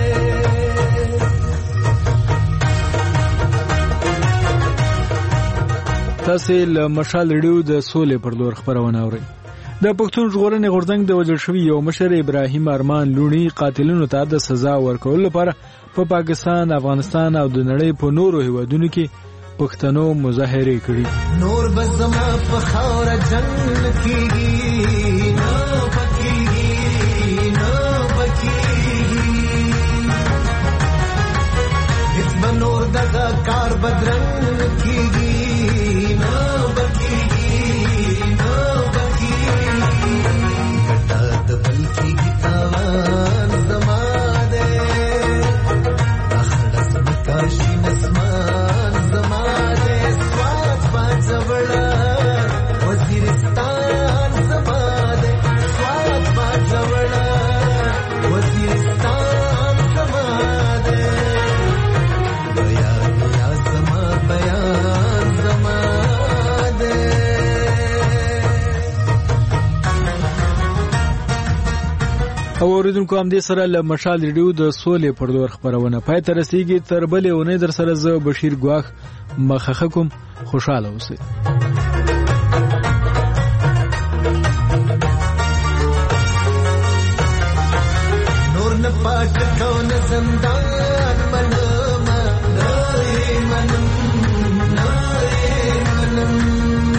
تاسو له مشال ریډیو د سولې پر لور خبرونه اورئ. د پښتون ژغورنې غورځنګ د وژل شوي یو مشر ابراهیم ارمان لوڼي قاتلینو ته د سزا ورکولو لپاره په پاکستان، افغانستان او د نړۍ په نورو هیوادونو کې پښتنو مظاهرې کړي. نور بزما په خاور جنگ کیږي نو پکېږي نو پکېږي هیڅ بنور دغه کار بدرنګ کیږي نو پکېږي نو بلکی گیتاوان زماده اخلص مکاشی نسمان زماده سواد باجوڑا وزیرستان زماده سواد باجوڑا وزیرستان زماده بیان یا زما بیان زماده. او اوریدونکو هم دې سره له مشال ریډیو د سولې پر لور خبرونه پای ته رسیږي. تر بلې اونۍ در سره زه بشیر ګواښ مخه کوم. خوشاله اوسئ. نور نه پاک کو نه زندان منما نای منم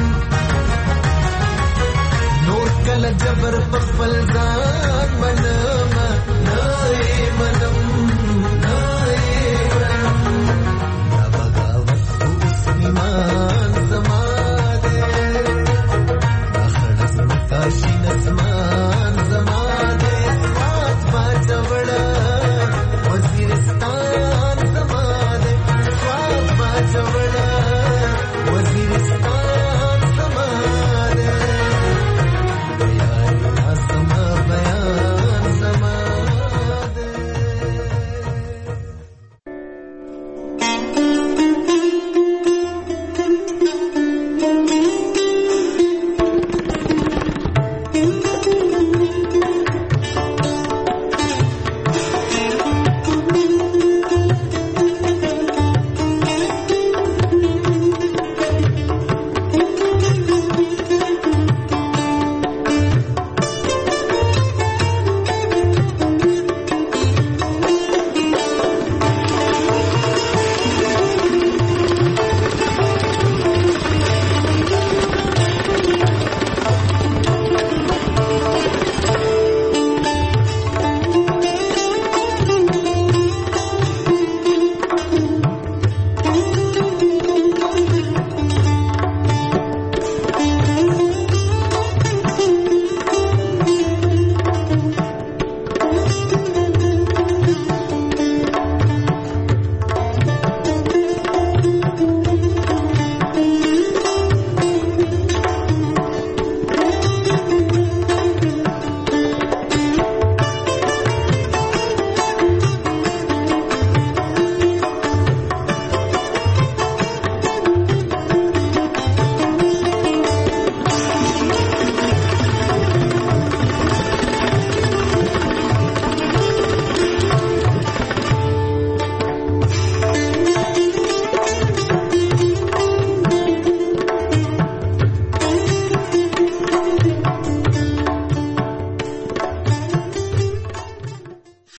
نور کله جبر په خپل ځان منم